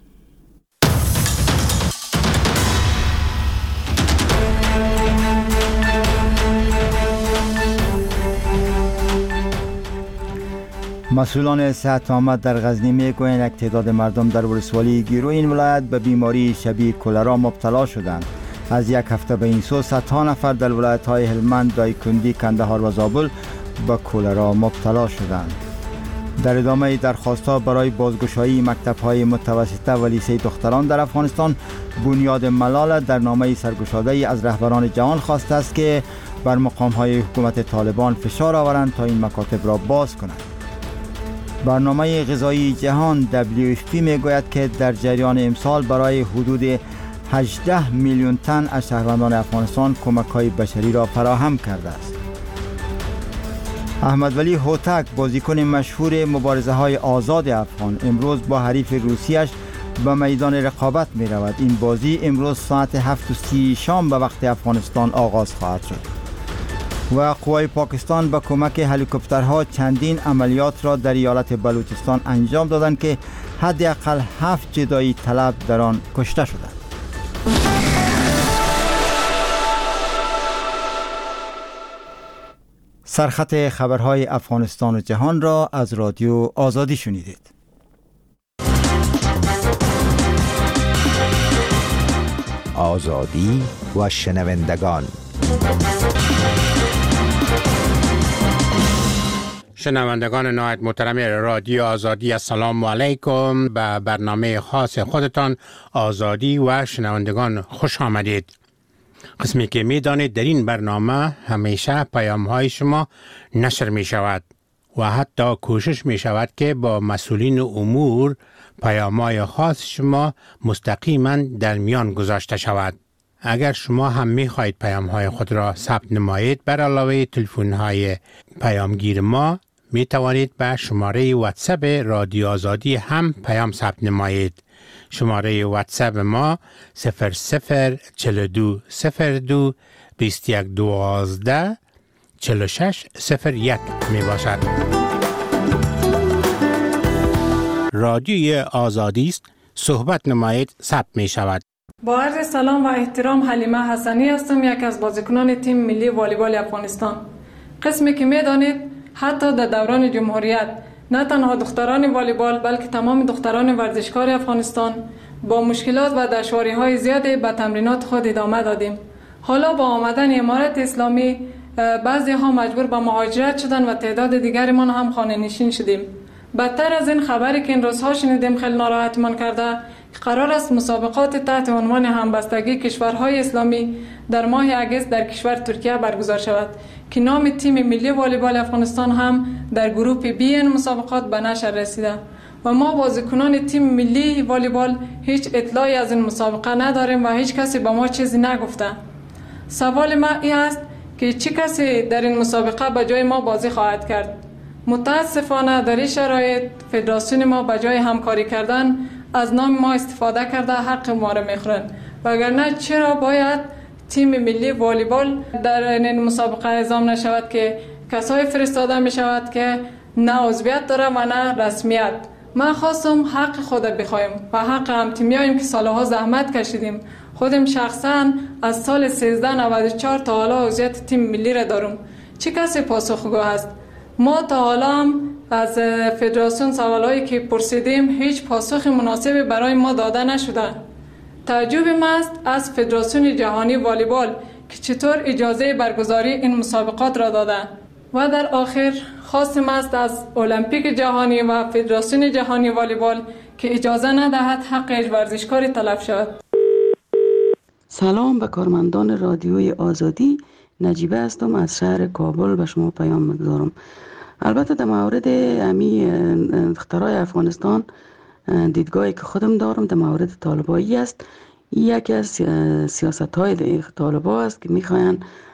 مسئولان صحت عامه در غزنی میگویند یک تعداد مردم در ولسوالی گیرو این ولایت به بیماری شبیه کلرا مبتلا شدند. از یک هفته به این سو صدها نفر در ولایت‌های هلمند، دایکندی، کندهار و زابل به کلرا مبتلا شدند. در ادامه درخواست‌ها برای بازگشایی مکتب‌های متوسطه و لیسه دختران در افغانستان، بنیاد ملال در نامه سرگشاده‌ای از رهبران جهان خواسته است که بر مقام‌های حکومت طالبان فشار آورند تا این مکاتب را باز کنند. برنامه غذایی جهان دبلیو اف پی میگوید که در جریان امسال برای حدود هجده میلیون تن از شهروندان افغانستان کمک‌های بشری را فراهم کرده است. احمد ولی هوتک، بازیکن مشهور مبارزه های آزاد افغان، امروز با حریف روسیش به میدان رقابت می رود. این بازی امروز ساعت هفت و سی شام به وقت افغانستان آغاز خواهد شد. و قوای پاکستان با کمک هلیکوپترها چندین عملیات را در ایالت بلوچستان انجام دادند که حداقل هفت جدایی طلب در آن کشته شدند. سرخط خبرهای افغانستان و جهان را از رادیو آزادی شنیدید. آزادی و شنوندگان. شنوندگان نهایت محترم رادیو آزادی، السلام علیکم. به برنامه خاص خودتان آزادی و شنوندگان خوش آمدید. قسمی که می دانید در این برنامه همیشه پیام های شما نشر می شود و حتی کوشش می شود که با مسئولین امور پیام های خاص شما مستقیما در میان گذاشته شود. اگر شما هم می خواهید پیام های خود را ثبت نمایید، بر علاوه تلفن های پیامگیر ما می توانید به شماره واتساپ رادیو آزادی هم پیام ثبت نمایید. شماره واتساپ ما صفر صفر چهل و دو صفر دو بیست و یک دوازده چهل و شش صفر یک می باشد. رادیوی آزادی است، صحبت نمایید، ثبت می شود. با عرض سلام و احترام، حلیمه حسنی هستم، یک از بازیکنان تیم ملی والیبال افغانستان. قسمی که می دانید حتی در دوران جمهوریت نه تنها دختران والیبال بلکه تمام دختران ورزشکار افغانستان با مشکلات و دشواری‌های زیادی به تمرینات خود ادامه دادیم. حالا با آمدن امارت اسلامی بعضی ها مجبور به مهاجرت شدن و تعداد دیگری ما هم خانه نشین شدیم. بدتر از این خبری که این روزها شنیدیم خیلی ناراحتمان کرده که قرار است مسابقات تحت عنوان همبستگی کشورهای اسلامی در ماه اگست در کشور ترکیه برگزار شود که نام تیم ملی والیبال افغانستان هم در گروه بی این مسابقات به نشر رسیده و ما بازیکنان تیم ملی والیبال هیچ اطلاعی از این مسابقه نداریم و هیچ کسی به ما چیزی نگفته. سوال ما این است که چه کسی در این مسابقه به جای ما بازی خواهد کرد؟ متاسفانه در این شرایط فدراسیون ما به جای همکاری کردن از نام ما استفاده کرده حق ما را میخورند، وگرنه چرا باید تیم ملی والیبال در این مسابقه اعزام نشود که کسای فرستاده می شود که نه عضویت داره و نه رسمیت. من خواستم حق خود بخوایم و حق هم تیمیاییم که سالها زحمت کشیدیم. خودم شخصا از سال سیزده نود و چهار تا حالا عضویت تیم ملی را دارم. چه کسی پاسخگو است؟ ما تا حالا هم از فدراسیون سوالایی که پرسیدیم هیچ پاسخ مناسبی برای ما داده نشده. تعجب ما است از فدراسیون جهانی والیبال که چطور اجازه برگزاری این مسابقات را داده. و در آخر خواستم است از المپیک جهانی و فدراسیون جهانی والیبال که اجازه ندهد حق ورزشکاری تلف شود. سلام به کارمندان رادیوی آزادی. نجیبه هستم از شهر کابل به شما پیام میگذارم. البته در مورد امی اختراع افغانستان دیدگاهی که خودم دارم در مورد طالبایی است. یکی از سیاست های طالبا است که میخواین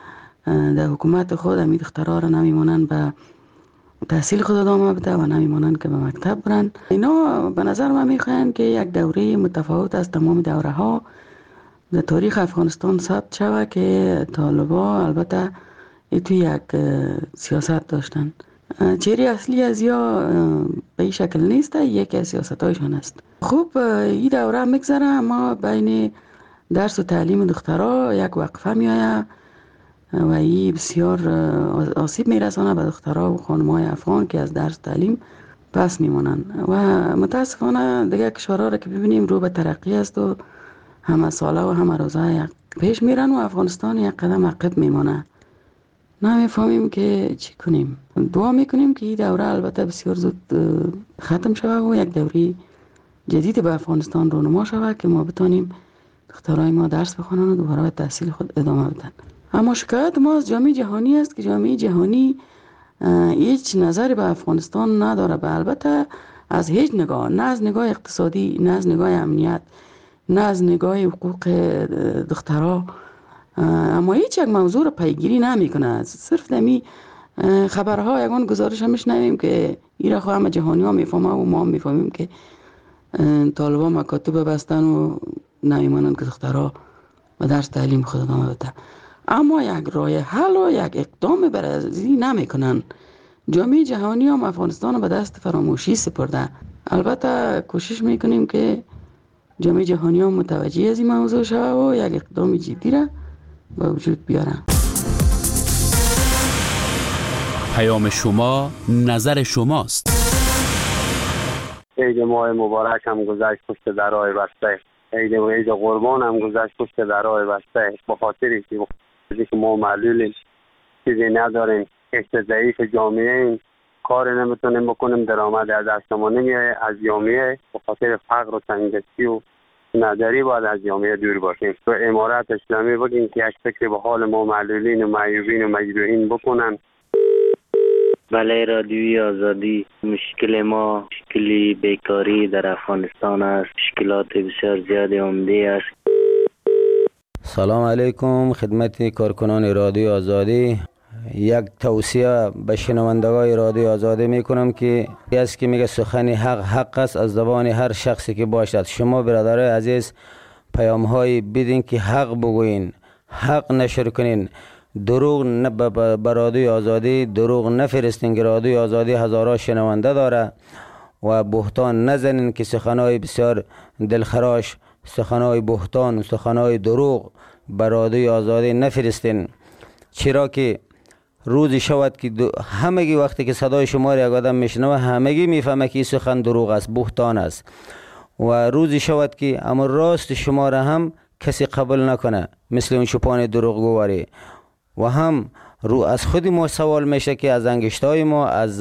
در حکومت خود امی اختراع را نمیمونن به تحصیل خود ادامه بده و نمیمونن که به مکتب برن. اینا به نظر من میخواین که یک دوره متفاوت از تمام دوره ها در تاریخ افغانستان ثبت شود که طالبا البته توی یک سیاست داشتن. چهره اصلی از یا به این شکل نیست، یکی از سیاست هایشان است. خوب این دوره میگذره، اما بین درس و تعلیم دخترها یک وقفه میآید و این بسیار آسیب میرسانه به دخترها و خانم‌های افغان که از درس تعلیم پس میمونن و متاسفانه دیگه کشورها را که ببینیم رو به ترقی است و همه ساله و همه روزه پیش میرن و افغانستان یک قدم عقب میمونه. نمیفهمیم که چی کنیم. دعا میکنیم که این دوره البته بسیار زود ختم شود و یک دوره جدید به افغانستان رونما شود که ما بتانیم دخترای ما درس بخونن و دوباره به تحصیل خود ادامه بدن. اما شکایت ما از جامعه جهانی است که جامعه جهانی هیچ نظری به افغانستان نداره، به البته از هیچ نگاه، نه از نگاه اقتصادی، نه از نگاه امنیت، نه از نگاه حقوق دخترها، اما هیچ یک موضوع را پیگیری نمی کنه. صرف دمی خبرها یگان گزارش هم میشنویم که این را همه جهانی ها میفهمه و ما هم میفهمیم که طالبان مکاتب بستن و نمیمانن که دخترها و درس تعلیم خود ادامه بده، اما یک راه حل و یک اقدام برازی نمی کنن. جامعه جهانی هم افغانستان به دست فراموشی سپرده. البته کوشش میکنیم که جامعه جهانی هم متوجه از این موضوع شود و یک اقدام جدی را به وجود بیارن. پیام شما نظر شماست. عید ماه مبارک هم گذشت پشت درهای بسته. عید عید قربان هم گذشت پشت درهای بسته. به خاطر که ما معلولیم، چیزی نداریم، احت ضعیف جامعه این کار نمیتونیم بکنیم، درآمد از دستمون نمیاد از جامعه. به خاطر فقر و تنگدستی و نداری باید از جامعه دور باشیم. تو امارات اسلامی بگیم که یک فکر به حال ما معلولین و معیوبین و مجروحین بکنن. بله، رادیوی آزادی. مشکل ما مشکلی بیکاری در افغانستان است. مشکلات بسیار زیاد عمده است. سلام علیکم خدمت کارکنان رادیو آزادی. یک توصیه به شنوندگان رادیو آزادی میکنم که است که میگه سخن حق حق است از زبان هر شخصی که باشد. شما برادرای عزیز پیام های بدین که حق بگوین، حق نشر کنین، دروغ نه به رادیو آزادی دروغ نفرستین که رادیو آزادی هزاران شنونده داره و بهتان نزنین که سخنای بسیار دلخراش، سخنای بهتان، سخنای دروغ به رادیو آزادی نفرستین، چرا که روزی شود که همگی وقتی که صدای شما را یک آدم میشنوه همگی میفهمه که این سخن دروغ است، بهتان است، و روزی شود که اما راست شما را هم کسی قبول نکنه مثل اون شپان دروغگواری، و هم رو از خود ما سوال میشه که از انگشتای ما، از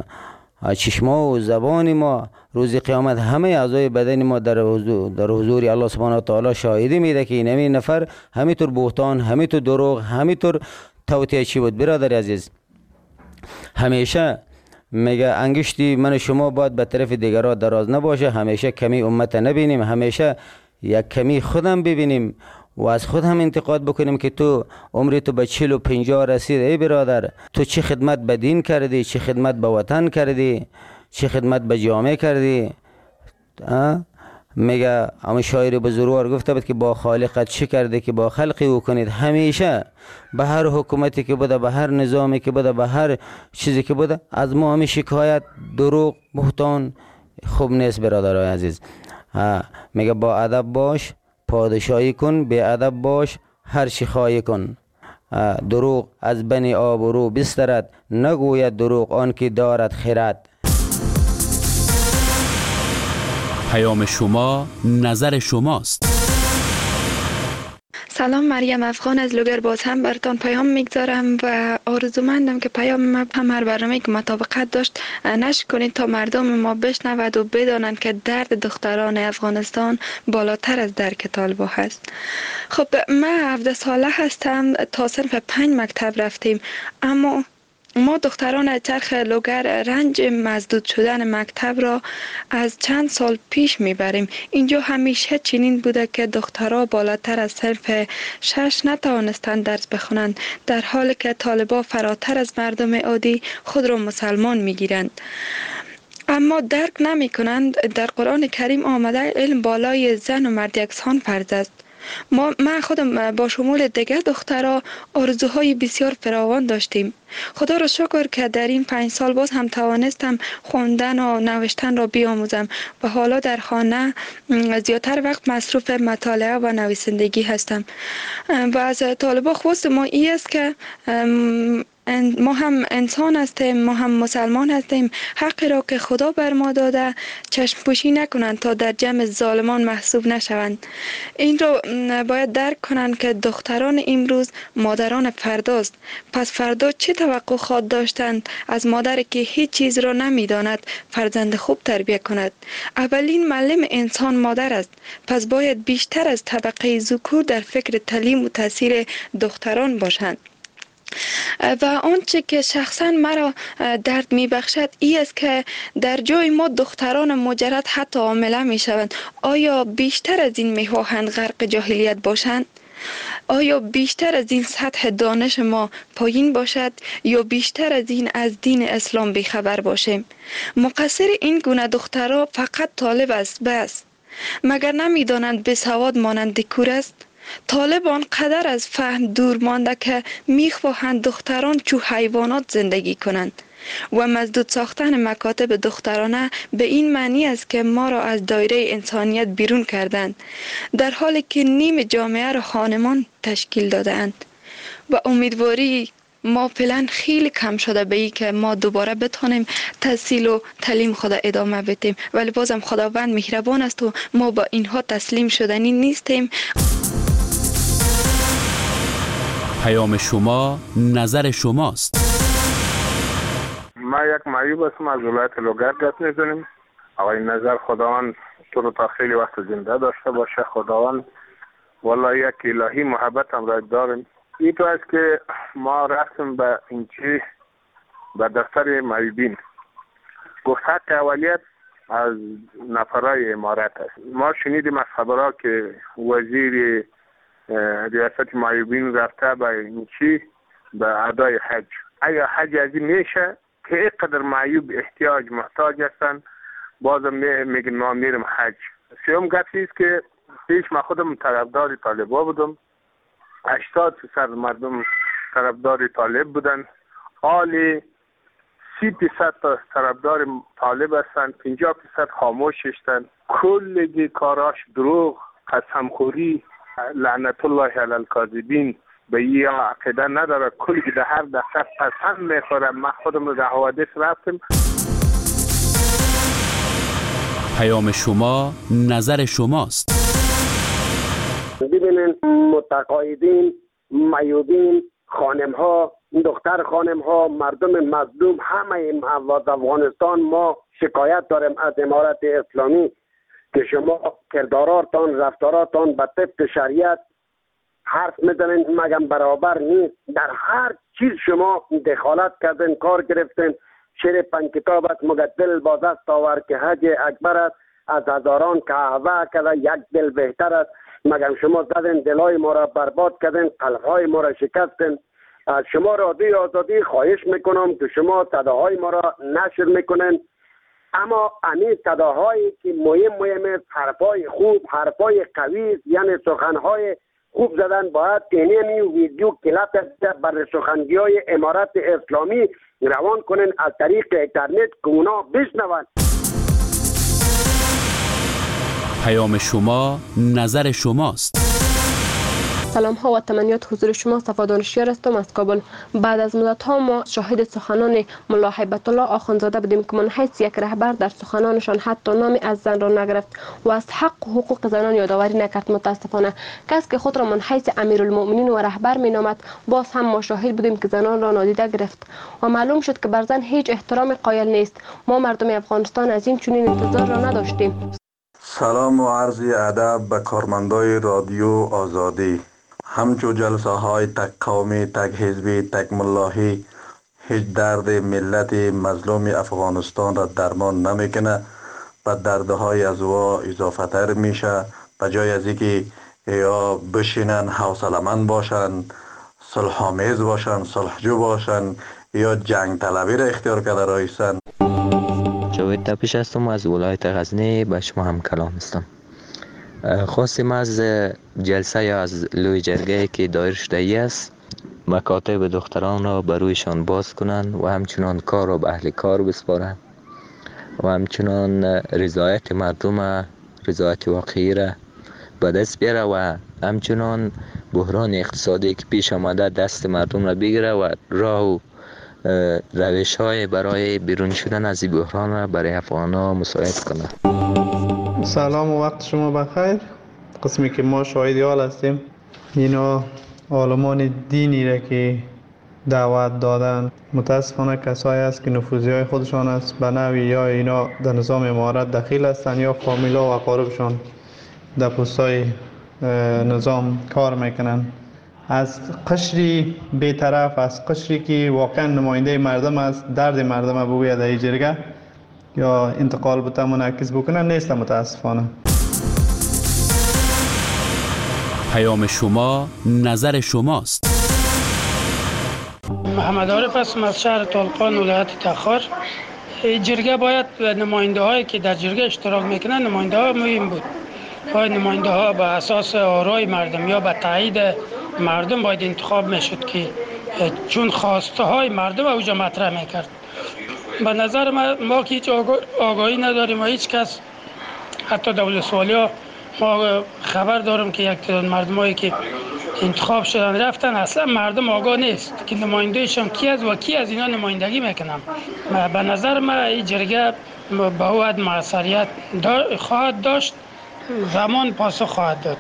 چشما و زبان ما روز قیامت همه اعضای بدن ما در حضور در حضور الله سبحانه و تعالی شاهدی میده که این همین نفر همینطور بهتان، همینطور دروغ، همینطور توطئه چی بود. برادر عزیز، همیشه میگه انگشتی من و شما باید به طرف دیگرها دراز نباشه، همیشه کمی امت نبینیم، همیشه یک کمی خودم ببینیم و از خود هم انتقاد بکنیم که تو عمری تو به چهل و پنجاه رسید، ای برادر تو چه خدمت به دین کردی، چه خدمت به وطن کردی، چه خدمت به جامعه کردی. میگه اما شاعر بزرگوار گفته بود که با خالقت چه کرده که با خلقی او کنید. همیشه به هر حکومتی که بوده، به هر نظامی که بوده، به هر چیزی که بوده از ما همی شکایت، دروغ، بهتان خوب نیست برادرای عزیز. میگه با ادب باش، پادشاهی کن، بی ادب باش، هر چی خواهی کن. دروغ از بنی آبرو بسترد، نگوید دروغ آن که دارد خرد. پیام شما نظر شماست. سلام، مریم افغان از لوگر. باز هم براتون پیام میگذارم و آرزومندم که پیام ما هم هر برنامه که مطابقت داشت نشر کنید تا مردم ما بشنود و بدانند که درد دختران افغانستان بالاتر از درک طالبان هست. خب من هفده ساله هستم، تا صنف پنج مکتب رفتیم، اما ما دختران چرخ لوگر رنج مزدود شدن مکتب را از چند سال پیش میبریم. اینجا همیشه چنین بوده که دخترها بالاتر از صنف شش نتوانستند درس بخونند، در حالی که طالبان فراتر از مردم عادی خود را مسلمان میگیرند. اما درک نمی کنند در قرآن کریم آمده علم بالای زن و مرد یکسان فرض است. ما من خودم با شمول دیگر دخترها آرزوهای بسیار فراوان داشتیم. خدا را شکر که در این پنج سال باز هم توانستم خواندن و نوشتن را بیاموزم و حالا در خانه زیادتر وقت مصروف مطالعه و نویسندگی هستم. و از طالبان خواست ما این است که ما هم انسان هستیم، ما هم مسلمان هستیم، حقی را که خدا بر ما داده چشم پوشی نکنند تا در جمع ظالمان محسوب نشوند. این را باید درک کنند که دختران امروز مادران فرداست. پس فردا چه توقع خواهد داشتند از مادری که هیچ چیز را نمیداند فرزند خوب تربیت کند؟ اولین معلم انسان مادر است. پس باید بیشتر از طبقه ذکور در فکر تعلیم و تاثیر دختران باشند. و آنچه که شخصا مرا درد می بخشد این است که در جای ما دختران مجرد حتی حامله می شوند. آیا بیشتر از این می خواهند غرق جاهلیت باشند؟ آیا بیشتر از این سطح دانش ما پایین باشد یا بیشتر از این از دین اسلام بیخبر باشیم؟ مقصر این گونه دخترها فقط طالب است بس. مگر نمی دانند به سواد مانند کور است؟ طالبان قدر از فهم دور مانده که میخواهند دختران چو حیوانات زندگی کنند و مزدود ساختن مکاتب دخترانه به این معنی است که ما را از دایره انسانیت بیرون کردند، در حالی که نیم جامعه را خانمان تشکیل دادند. و امیدواری ما فعلا خیلی کم شده به این که ما دوباره بتونیم تحصیل و تعلیم خود ادامه بدیم، ولی بازم خداوند مهربان است و ما با اینها تسلیم شدنی نیستیم. پیام شما نظر شماست. ما یک معیوب هستم از ولایت لوگر گپ میزنیم. آقای نظر خداوند تو رو تا خیلی وقت زنده داشته باشه. خداوند والله یک الهی محبت هم را داریم. این تو است که ما رفتیم به اینچی به دفتر معیوبین، گفت حق اولیت از نفرای امارت است. ما شنیدیم از خبرها که وزیر ریاست معیوبین رفته به اینچی به ادای حج. اگر حج از این میشه که اینقدر معیوب احتیاج محتاج هستن، بازم میگن ما میرم حج. سیوم گفتی است که پیش ما خودم طرفدار طالبا بودم، هشتاد درصد مردم طرفدار طالب بودن، حالی سی درصد طرفدار طالب هستن، پنجاه درصد خاموش هستن. کل کاراش دروغ، قسمخوری، لعنت الله علی الکاذبین. به یه عقیده نداره، کلی که در هر دقیقه قسم میخوره. من خودم رو در حوادث رفتم. پیام شما نظر شماست. ببینین متقاعدین، معیوبین، خانم ها، دختر خانم ها، مردم مظلوم، همه از افغانستان ما شکایت داریم از امارت اسلامی که شما کرداراتان، رفتاراتان به طبق شریعت حرف میزنین، مگم برابر نیست. در هر چیز شما دخالت کردین، کار گرفتین. شعر پنج کتاب است، مگر دل با دست آور که حج اکبر است، از هزاران کعبه کرده یک دل بهتر است. مگر شما زدین دلای ما را برباد کردین، قلبهای ما را شکستین. از شما رادیوی آزادی خواهش میکنم که شما صداهای ما را نشر میکنین، اما امی صداهایی که مهم مهم حرفای خوب، حرفای قوی، یعنی سخنهای خوب زدن، باید اینمی ویدیو کلیپ بر سخنگی های امارت اسلامی روان کنن از طریق اینترنت که اونا بشنون. پیام شما نظر شماست. سلام ها و تمنیات حضور شما. صفا دانشیار هستم از کابل. بعد از مدت ها ما شاهد سخنان ملا هیبت الله آخوندزاده بودیم که من حیث یک رهبر در سخنانشان حتی نام از زن را نگرفت و از حق و حقوق زنان یادآوری نکرد. متاسفانه کس که خود را من حیث امیرالمؤمنین و رهبر می نامد باز هم ما شاهد بودیم که زنان را نادیده گرفت و معلوم شد که بر زن هیچ احترام قائل نیست. ما مردم افغانستان از این چنین انتظار را نداشتیم. سلام و عرض ادب به کارمندای رادیو آزادی. همچو جلسه های تک قومی، تک حزبی، تک ملاحی هیچ درد ملت مظلوم افغانستان را درمان نمیکنه، و دردهای از وا اضافه تر میشه. به جای از اینکه یا بشینن حوصله‌مند باشن، صلح‌آمیز باشن، صلحجو باشن، یا جنگ طلبی را اختیار کرده رایستن. جاوید تپش هستم از ولایت غزنی، به شما هم کلام هستم. خواستیم از جلسه یا از لوی جرگه که دایر شده است مکاتب دختران را بر رویشان باز کنند و همچنان کار را به اهل کار بسپارند و همچنان رضایت مردم، رضایت واقعی را به دست بیاره و همچنان بحران اقتصادی که پیش آمده دست مردم را بگیره و راه و روش های برای بیرون شدن از این بحران را برای افغان ها مساعد کنه. سلام و وقت شما بخیر. قسمی که ما شاهدی حال هستیم اینا عالمان دینی را که دعوت دادن، متاسفانه کسایی است که نفوذی های خودشان است به نوی یا اینا در نظام امارت دخیل هستند یا فامیلا و اقاربشان در پستای نظام کار میکنن. از قشری بی‌طرف، از قشری که واقعا نماینده مردم است، درد مردم بگوید در جرگه یا انتقال بته منعکس بکنن نیست متاسفانه. پیام شما نظر شماست. محمد عارف هستم از شهر طالقان ولایت تخار. جرگه باید نماینده هایی که در جرگه اشتراک میکنن نماینده ها مهم بود. باید نماینده ها به اساس آرای مردم یا به تایید مردم باید انتخاب میشد که چون خواسته های مردم اوجا مطرح میکرد. به نظر ما, ما که هیچ آگاهی نداریم و هیچ کس حتی دولت سوالی ها ما خبر دارم که یک تعداد مردمایی که انتخاب شدن رفتن اصلا مردم آگاه نیست که نمایندهشان کی است و کی از اینا نمایندگی میکنن. به نظر ما این جرگه باید موثریت خواهد داشت، زمان پاسخ خواهد داد.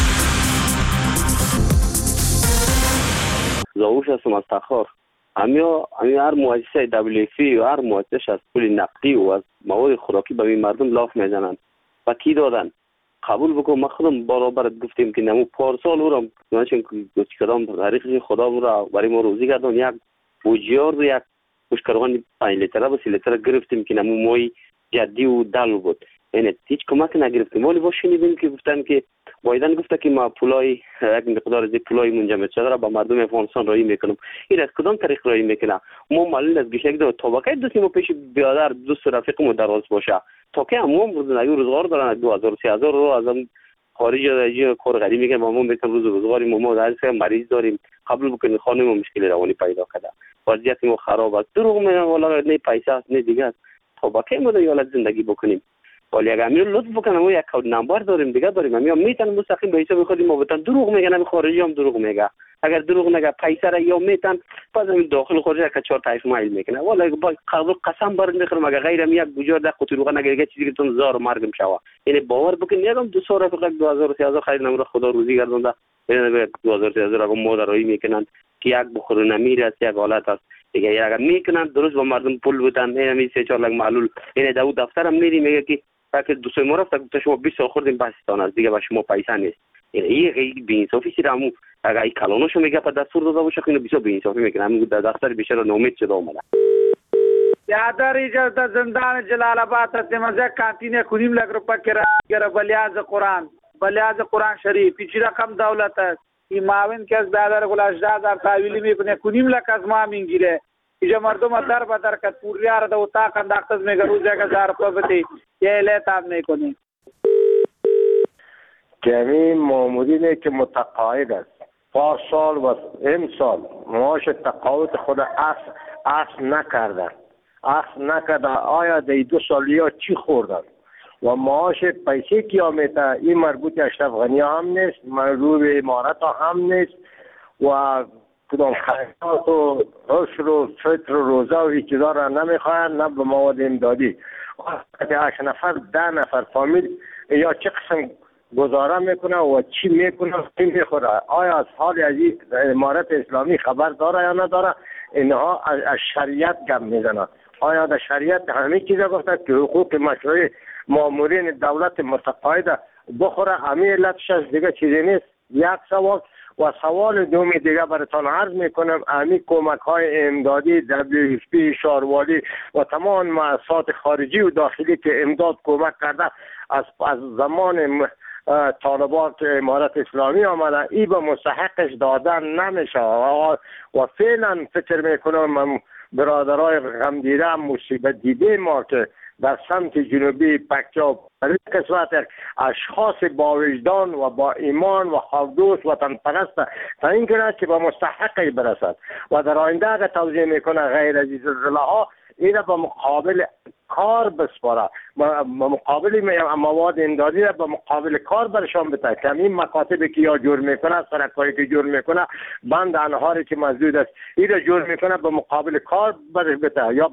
زاوش هستم از تخار. همیا همیا هر مؤسسه دبلیو اف پی و هر مؤسسه از پول نقدی و از مواد خوراکی به این مردم لاف میزنن. و کی دادن؟ قبول بکن. ما خودم برابر گفتیم که نمو پارسال او را چون کدام تاریخ خدا را برای ما روزی کردن، یک بوجیار و یک بشکروان پنج لیتره و سی لیتره گرفتیم که نمو مای جدی و دل بود. یعنی هیچ کمک نگرفتیم. ولی با شنیدیم که گفتن که بایدن گفته که ما پولای یک مقدار از پولای منجمد شده را با مردم افغانستان رایی میکنم. این از کدام طریق رایی میکنه؟ ما معلل از گشک دو طبقه دستیم و پیش بیادر دوست رفیقمو دراز باشه تا که همون روزنایی روزگار دارن دو هزار و سه هزار رو از هم خارج از کار غریب میگن ما میتونیم روز روزگاری ما در مریض داریم قبل بکنیم خانم مشکل روانی پیدا کرده وضعیت ما خراب است. دروغ میگن والا نه پیسه است نه دیگه طبقه ما در زندگی بکنیم. ولی اگر امیر لطف بکنم ما یک کد نمبر داریم دیگه داریم همیا میتونن مستقیم به حساب خودی ما بتن دروغ میگن همین خارجی هم دروغ میگه. اگر دروغ نگه پیسه را یا میتن باز همین داخل خارج که چهار تایف مایل میکنه. ولی با قبول قسم بر میخورم اگر غیر هم یک بوجار در قطروغه نگه چیزی که تون زار مرگم شوا. یعنی باور بکن یکم دو سال فقط دو هزار و سه هزار خرید نمره خدا روزی گردونده. یعنی دو هزار و سه هزار اگه مادرایی میکنن که یک بخور نمیر است یک حالت است. دیگه اگر میکنن درست با مردم پول بدن همین سه چهار لک معلول. یعنی داو دفترم میری میگه که که دو سه ماه رفت گفت شما بیست سال خوردین پاکستان از دیگه با شما پیسه نیست. یعنی این بی‌انصافی سیره همون اگر این کلانشو میگه په دستور داده باشه اینو بیشتر بی‌انصافی میکنه. همون در دفتر بیشتر ناامید شده اومده. یادر اجازه زندان جلال آباد هستیم از یک کانتین کنیم لک روپیه کرایه گرفت بلیاز قرآن بلیاز قرآن شریف پیچ رقم دولت است. این معاون که از دادر گل هجده هزار تحویلی میکنه کنیم لک از ما میگیره. اینجا مردم در به در کت پوریار دو اتاق انداخته میگه روز یک هزار روپیه بدی یه الیت هم نکنی. جمعی مامورینه که متقاعد است پارسال و امسال معاش تقاعد خود اصل اصل نکردن اصل نکردن. آیا در دو سال یا چی خوردن؟ و معاش پیسه کیا میته این مربوط اشرف غنی هم نیست، مربوط امارت هم نیست و کدام خیرات و عشر و فطر و روزه و هیچ چیزا را نمیخواین، نه به مواد امدادی. هشت نفر ده نفر فامیل یا چه قسم گزاره میکنه و چی میکنه و چی میخوره؟ آیا از حال از این امارت اسلامی خبر داره یا نداره؟ اینها از شریعت گپ میزنند. آیا در شریعت همه چیزا گفته که حقوق مشروع مامورین دولت متقاعد بخوره؟ همه علتش از دیگه چیزی نیست. یک سوال. و سوال دومی دیگه براتون عرض میکنم، همین کمک های امدادی دبلیو اف پی، شاروالی و تمام مؤسسات خارجی و داخلی که امداد کمک کرده از از زمان طالبات امارت اسلامی آمده، ای به مستحقش دادن نمیشه و فعلا فکر میکنم برادرای غم دیده مصیبت دیده ما که در سمت جنوبی پکتیا در این قسمت اشخاص با وجدان و با ایمان و خوددوست وطن پرست تا این کنه که به مستحقی برسد و در آینده اگر توضیح میکنه غیر از این زلزله ها این به مقابل کار بسپاره، به مقابل مواد امدادی را به مقابل کار برشان بده که این مکاتبی که یا جور میکنه، سرکاری که جور میکنه، بند انهاری که مسدود است این را جور میکنه به مقابل کار برش بده. یا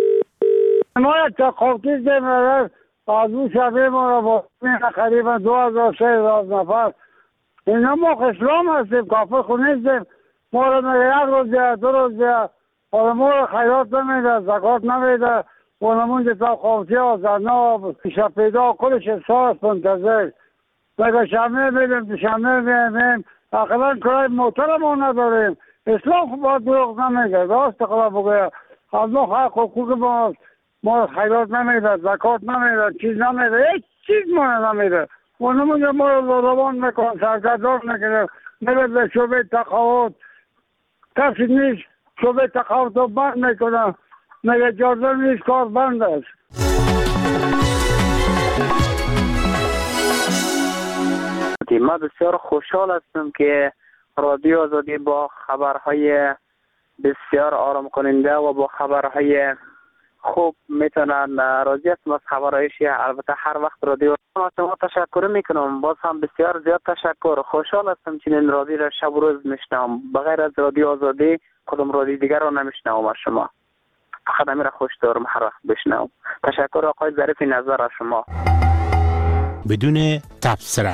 ما تقاطی دیم از اون شبه ما را با قریبا دو هزار سه هزار نفر اینا ما اسلام هستیم، کافر خود نیستیم. ما را میگه یک روز دیگه دو روز دیگه حالا ما را خیرات نمیده، زکات نمیده و نمونده تا خوفتی ها زرنا پیش پیدا کلش احساس منتظر میگه شمه میدیم دوشمه میدیم اقلا کرای موتر ما نداریم. اسلام خود باید دروغ نمیگه، راست خدا بگه از ما حق حقوق ما ما خیرات نمیده، زکات نمیده، چیز نمیده، هیچ چیز ما نمیده و نمونده ما رو روان میکن، سرگردان میکنه، میره به شعبه تقاعد کسی نیست، شعبه تقاعد رو بند میکنه، میگه اجازه نیست، کار بند است. ما بسیار خوشحال هستم که رادیو آزادی با خبرهای بسیار آرام کننده و با خبرهای خوب میتونن راضی هستم از خبرهایش. البته هر وقت رادیو از شما تشکر میکنم، باز هم بسیار زیاد تشکر. خوشحال هستم چنین رادیو را شب و روز میشنوم، بغیر از رادیو آزادی کدام رادیو دیگر را نمیشنوم از شما، فقط همین را خوش دارم هر وقت بشنوم. تشکر آقای ظریف نظر از شما. بدون تبصره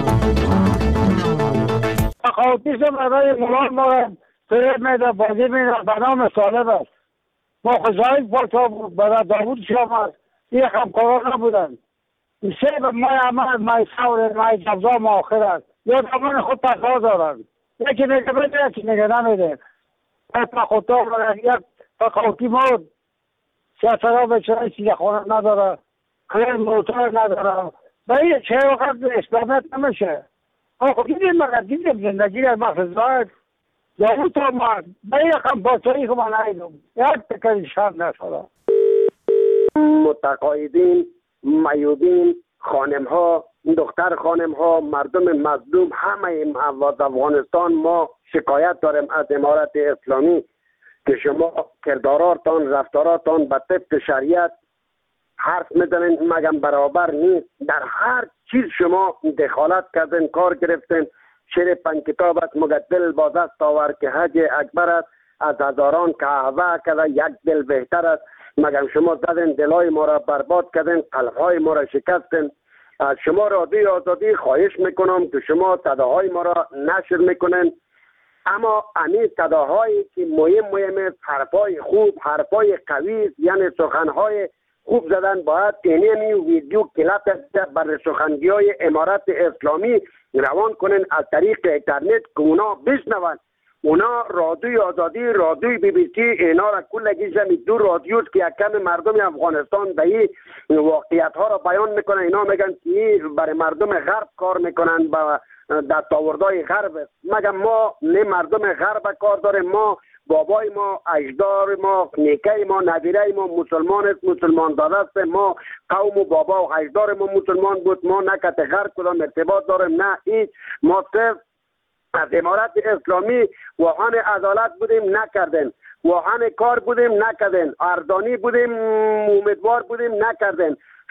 تقاطیش برای مولان ما فریب میده، بازی میده، برنامه سالب است. ما خزایل پارتا بود، برای داوود شام است، یک همکاران نبودن. سه به مای عمل، مای سور، مای جبزا ما آخر است. یا دامان خود تقاضا دارن، یکی میگه بده، یکی میگه نمیده. تقاطا برای یک تقاطی مورد سیاسرها به چرای چیز خانه نداره، خیر موتور نداره. به این چه وقت اسلامیت نمیشه. آخه دیدیم مگر دیدیم زندگی از مخزایت داوود تا ما به این رقم باطایی که من نایدم یک تکریشان نشده. متقاعدین، میودین، خانم ها، دختر خانم ها، مردم مظلوم، همه از افغانستان ما شکایت داریم از امارت اسلامی که شما کرداراتان، رفتاراتان به طبق شریعت حرف میزنین مگم برابر نیست. در هر چیز شما دخالت کردین، کار گرفتین. شعر پنج کتاب است، مگه دل با دست آور که حج اکبر است، از هزاران قهوه کده یک دل بهتر است. مگم شما زدین دلای ما را برباد کردین، قلبهای ما را شکستین. از شما رادیو آزادی خواهش میکنم که شما صداهای ما را نشر میکنین، اما امی صداهایی که مهم مهم است، حرفای خوب، حرفای قوی، یعنی سخنهای خوب زدن، باید اینمی ویدیو کلیپ بر سخنگی های امارت اسلامی روان کنن از طریق اینترنت که اونا بشنون. اونا رادیوی آزادی، رادیوی بی بی سی، اینا را کلگیش همی دو رادیوست که یکم مردم افغانستان به این واقعیت ها را بیان میکنن. اینا میگن که برای مردم غرب کار میکنن، با دستاوردهای غرب. مگه ما نه مردم غرب کار داریم؟ ما بابای ما، اجدار ما، نیکه ما، نویره ما مسلمان است، مسلمان داده است. ما قوم و بابا و اجدار ما مسلمان بود. ما نه کت غرب کدام ارتباط داریم، نه هیچ. ما صرف از امارت اسلامی واهن عدالت بودیم، نکردن. واهن کار بودیم، نکردن. اردانی بودیم، امیدوار بودیم، نکردن.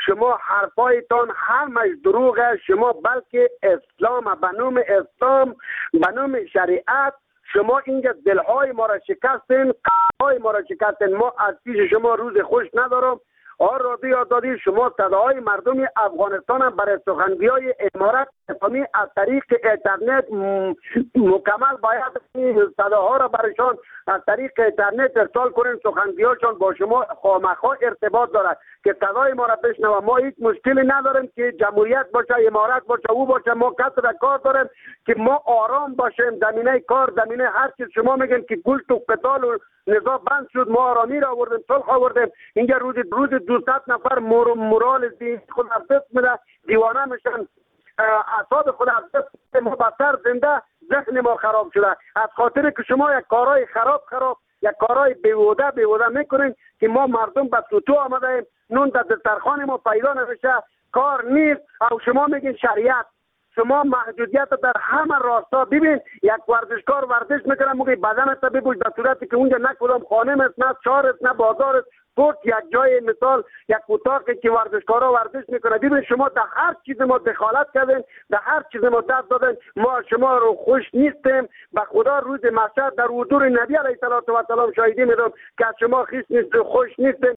شما حرفایتان همش دروغه. شما بلکه اسلام به نام اسلام به نام شریعت شما اینجا دلهای ما را شکستین، قلبهای ما را شکستین. ما از پیش شما روز خوش ندارم. آر رادیوی آزادی شما صداهای مردم افغانستان هم برای سخنگوی امارت اسلامی از طریق اینترنت مکمل باید صداها را برایشان از طریق اینترنت ارسال کنین. سخنگویاشان با شما خامخا ارتباط دارد که صدای ما را بشنوه. ما هیچ مشکلی نداریم که جمهوریت باشه، امارت باشه، او باشه. ما کسب کار داریم که ما آرام باشیم. زمینه کار، زمینه هر چیز شما میگن که گل تو قتال و نزاع بند شد، ما آرامی را آوردیم، صلح آوردیم. اینجا روز روز دویست نفر مور مورال دی خود از دست میده، دیوانه میشن، اعصاب خود از دست ما بسر زنده، ذهن ما خراب شده از خاطر که شما یک کارهای خراب خراب یک کارهای بیهوده بیهوده میکنین که ما مردم به سوتو آمده ایم. نون در دسترخوان ما پیدا نمیشه، کار نیست. او شما میگین شریعت، شما محدودیت در همه راستا. ببین یک ورزشکار ورزش میکنه، موقع بدنت ببوش به صورتی که اونجا نه کدام خانه است، نه شهر است، نه بازار است، فقط یک جای مثال یک اتاقی که ورزشکارا ورزش میکنه. ببین شما در هر چیز ما دخالت کردین، در هر چیز ما دست دادین. ما شما رو خوش نیستیم. به خدا روز محشر در حضور نبی علیه السلام شاهدی میدم که از شما خوش نیست خوش نیستیم.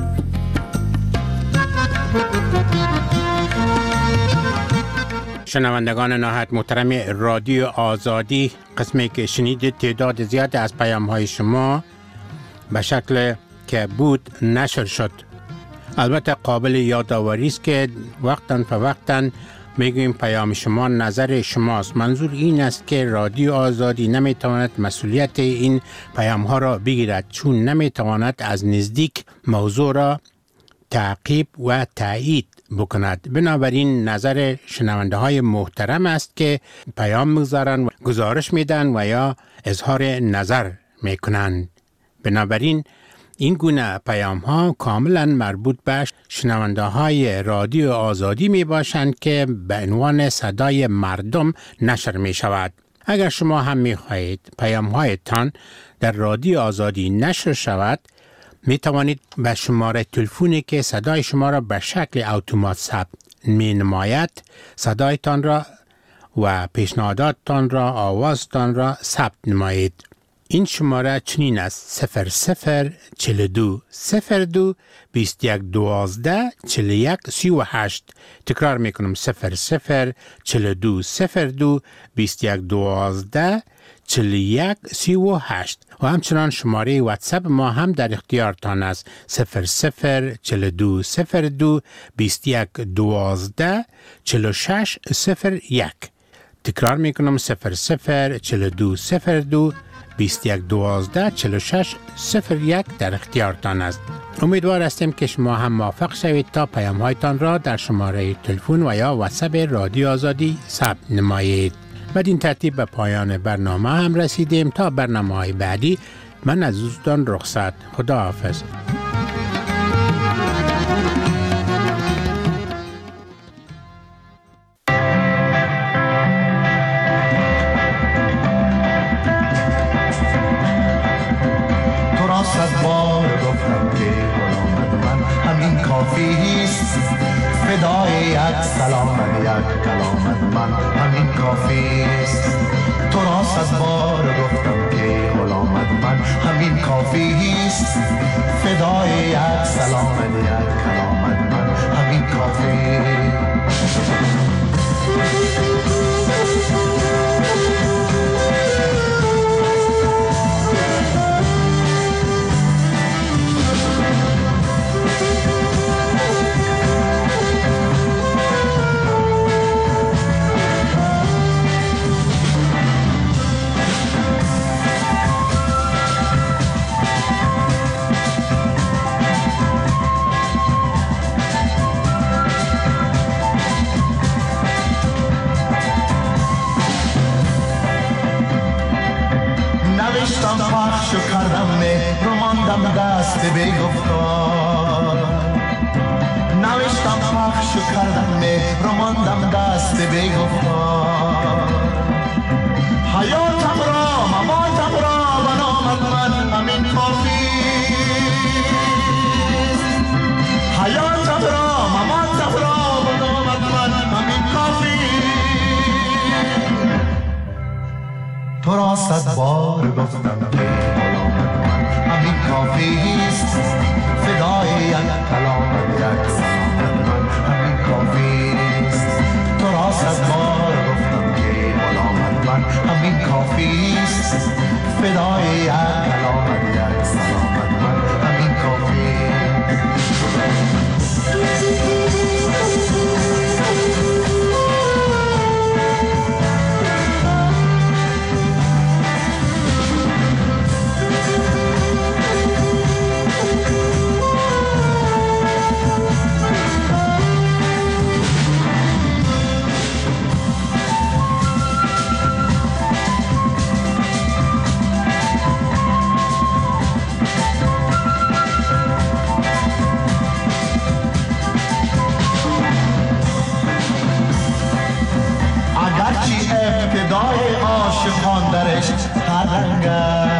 شنوندگان نهایت محترم رادیو آزادی، قسمی که شنیدید تعداد زیاد از پیام های شما به شکل که بود نشر شد. البته قابل یادآوری است که وقتاً فوقتاً میگویم پیام شما نظر شماست. منظور این است که رادیو آزادی نمیتواند مسئولیت این پیام ها را بگیرد، چون نمیتواند از نزدیک موضوع را تعقیب و تایید بکند. بنابراین نظر شنونده های محترم است که پیام میگذارند و گزارش میدن و یا اظهار نظر میکنند. بنابراین این گونه پیام ها کاملا مربوط به شنونده های رادیو آزادی می باشند که به عنوان صدای مردم نشر می شود. اگر شما هم می خواهید پیام هایتان در رادیو آزادی نشر شود، می توانید به شماره تلفنی که صدای شما را به شکل اتومات ثبت می نماید صدایتان را و پیشنهاداتتان را، آوازتان را ثبت نمایید. این شماره چنین است: صفر صفر چل دو صفر دو بیست یک دوازده چل یک سی و هشت. تکرار میکنم: صفر صفر چل دو صفر دو بیست یک دوازده چل یک سی و هشت. و همچنان شماره واتساپ ما هم در اختیارتان است: صفر صفر چل دو صفر دو بیست یک دوازده چل شش صفر یک. تکرار میکنم: صفر صفر چل دو صفر دو بیست یک دوازده چل شش صفر یک در اختیارتان است. امیدوار هستیم که شما هم موفق شوید تا پیام هایتان را در شماره تلفن و یا واتساپ رادیو آزادی ثبت نمایید. بدین ترتیب به پایان برنامه هم رسیدیم. تا برنامه های بعدی من از دوستان رخصت. خدا حافظ. فدای یک سلام یک کلامت من همین کافی است. تو را صد بار گفتم که غلامت من همین کافی است. فدای یک سلام یک کلامت من همین کافی. نوشتم پخش و کردم مهر و ماندم دست بیگفتار. نوشتم پخش و کردم مهر و ماندم دست بیگفتار. حیاتم را مماتم را و نامت من همین کافی. حیاتم را مماتم صد بار گفتم که غلامت من همین کافیست فدای یک کلامت یک سلامت من همین کافیست تو را صد بار گفتم که غلامت من همین کافیست فدای یک کلامت یک سلامت من همین کافیست. ابتدای عاشقان درش هر رنگ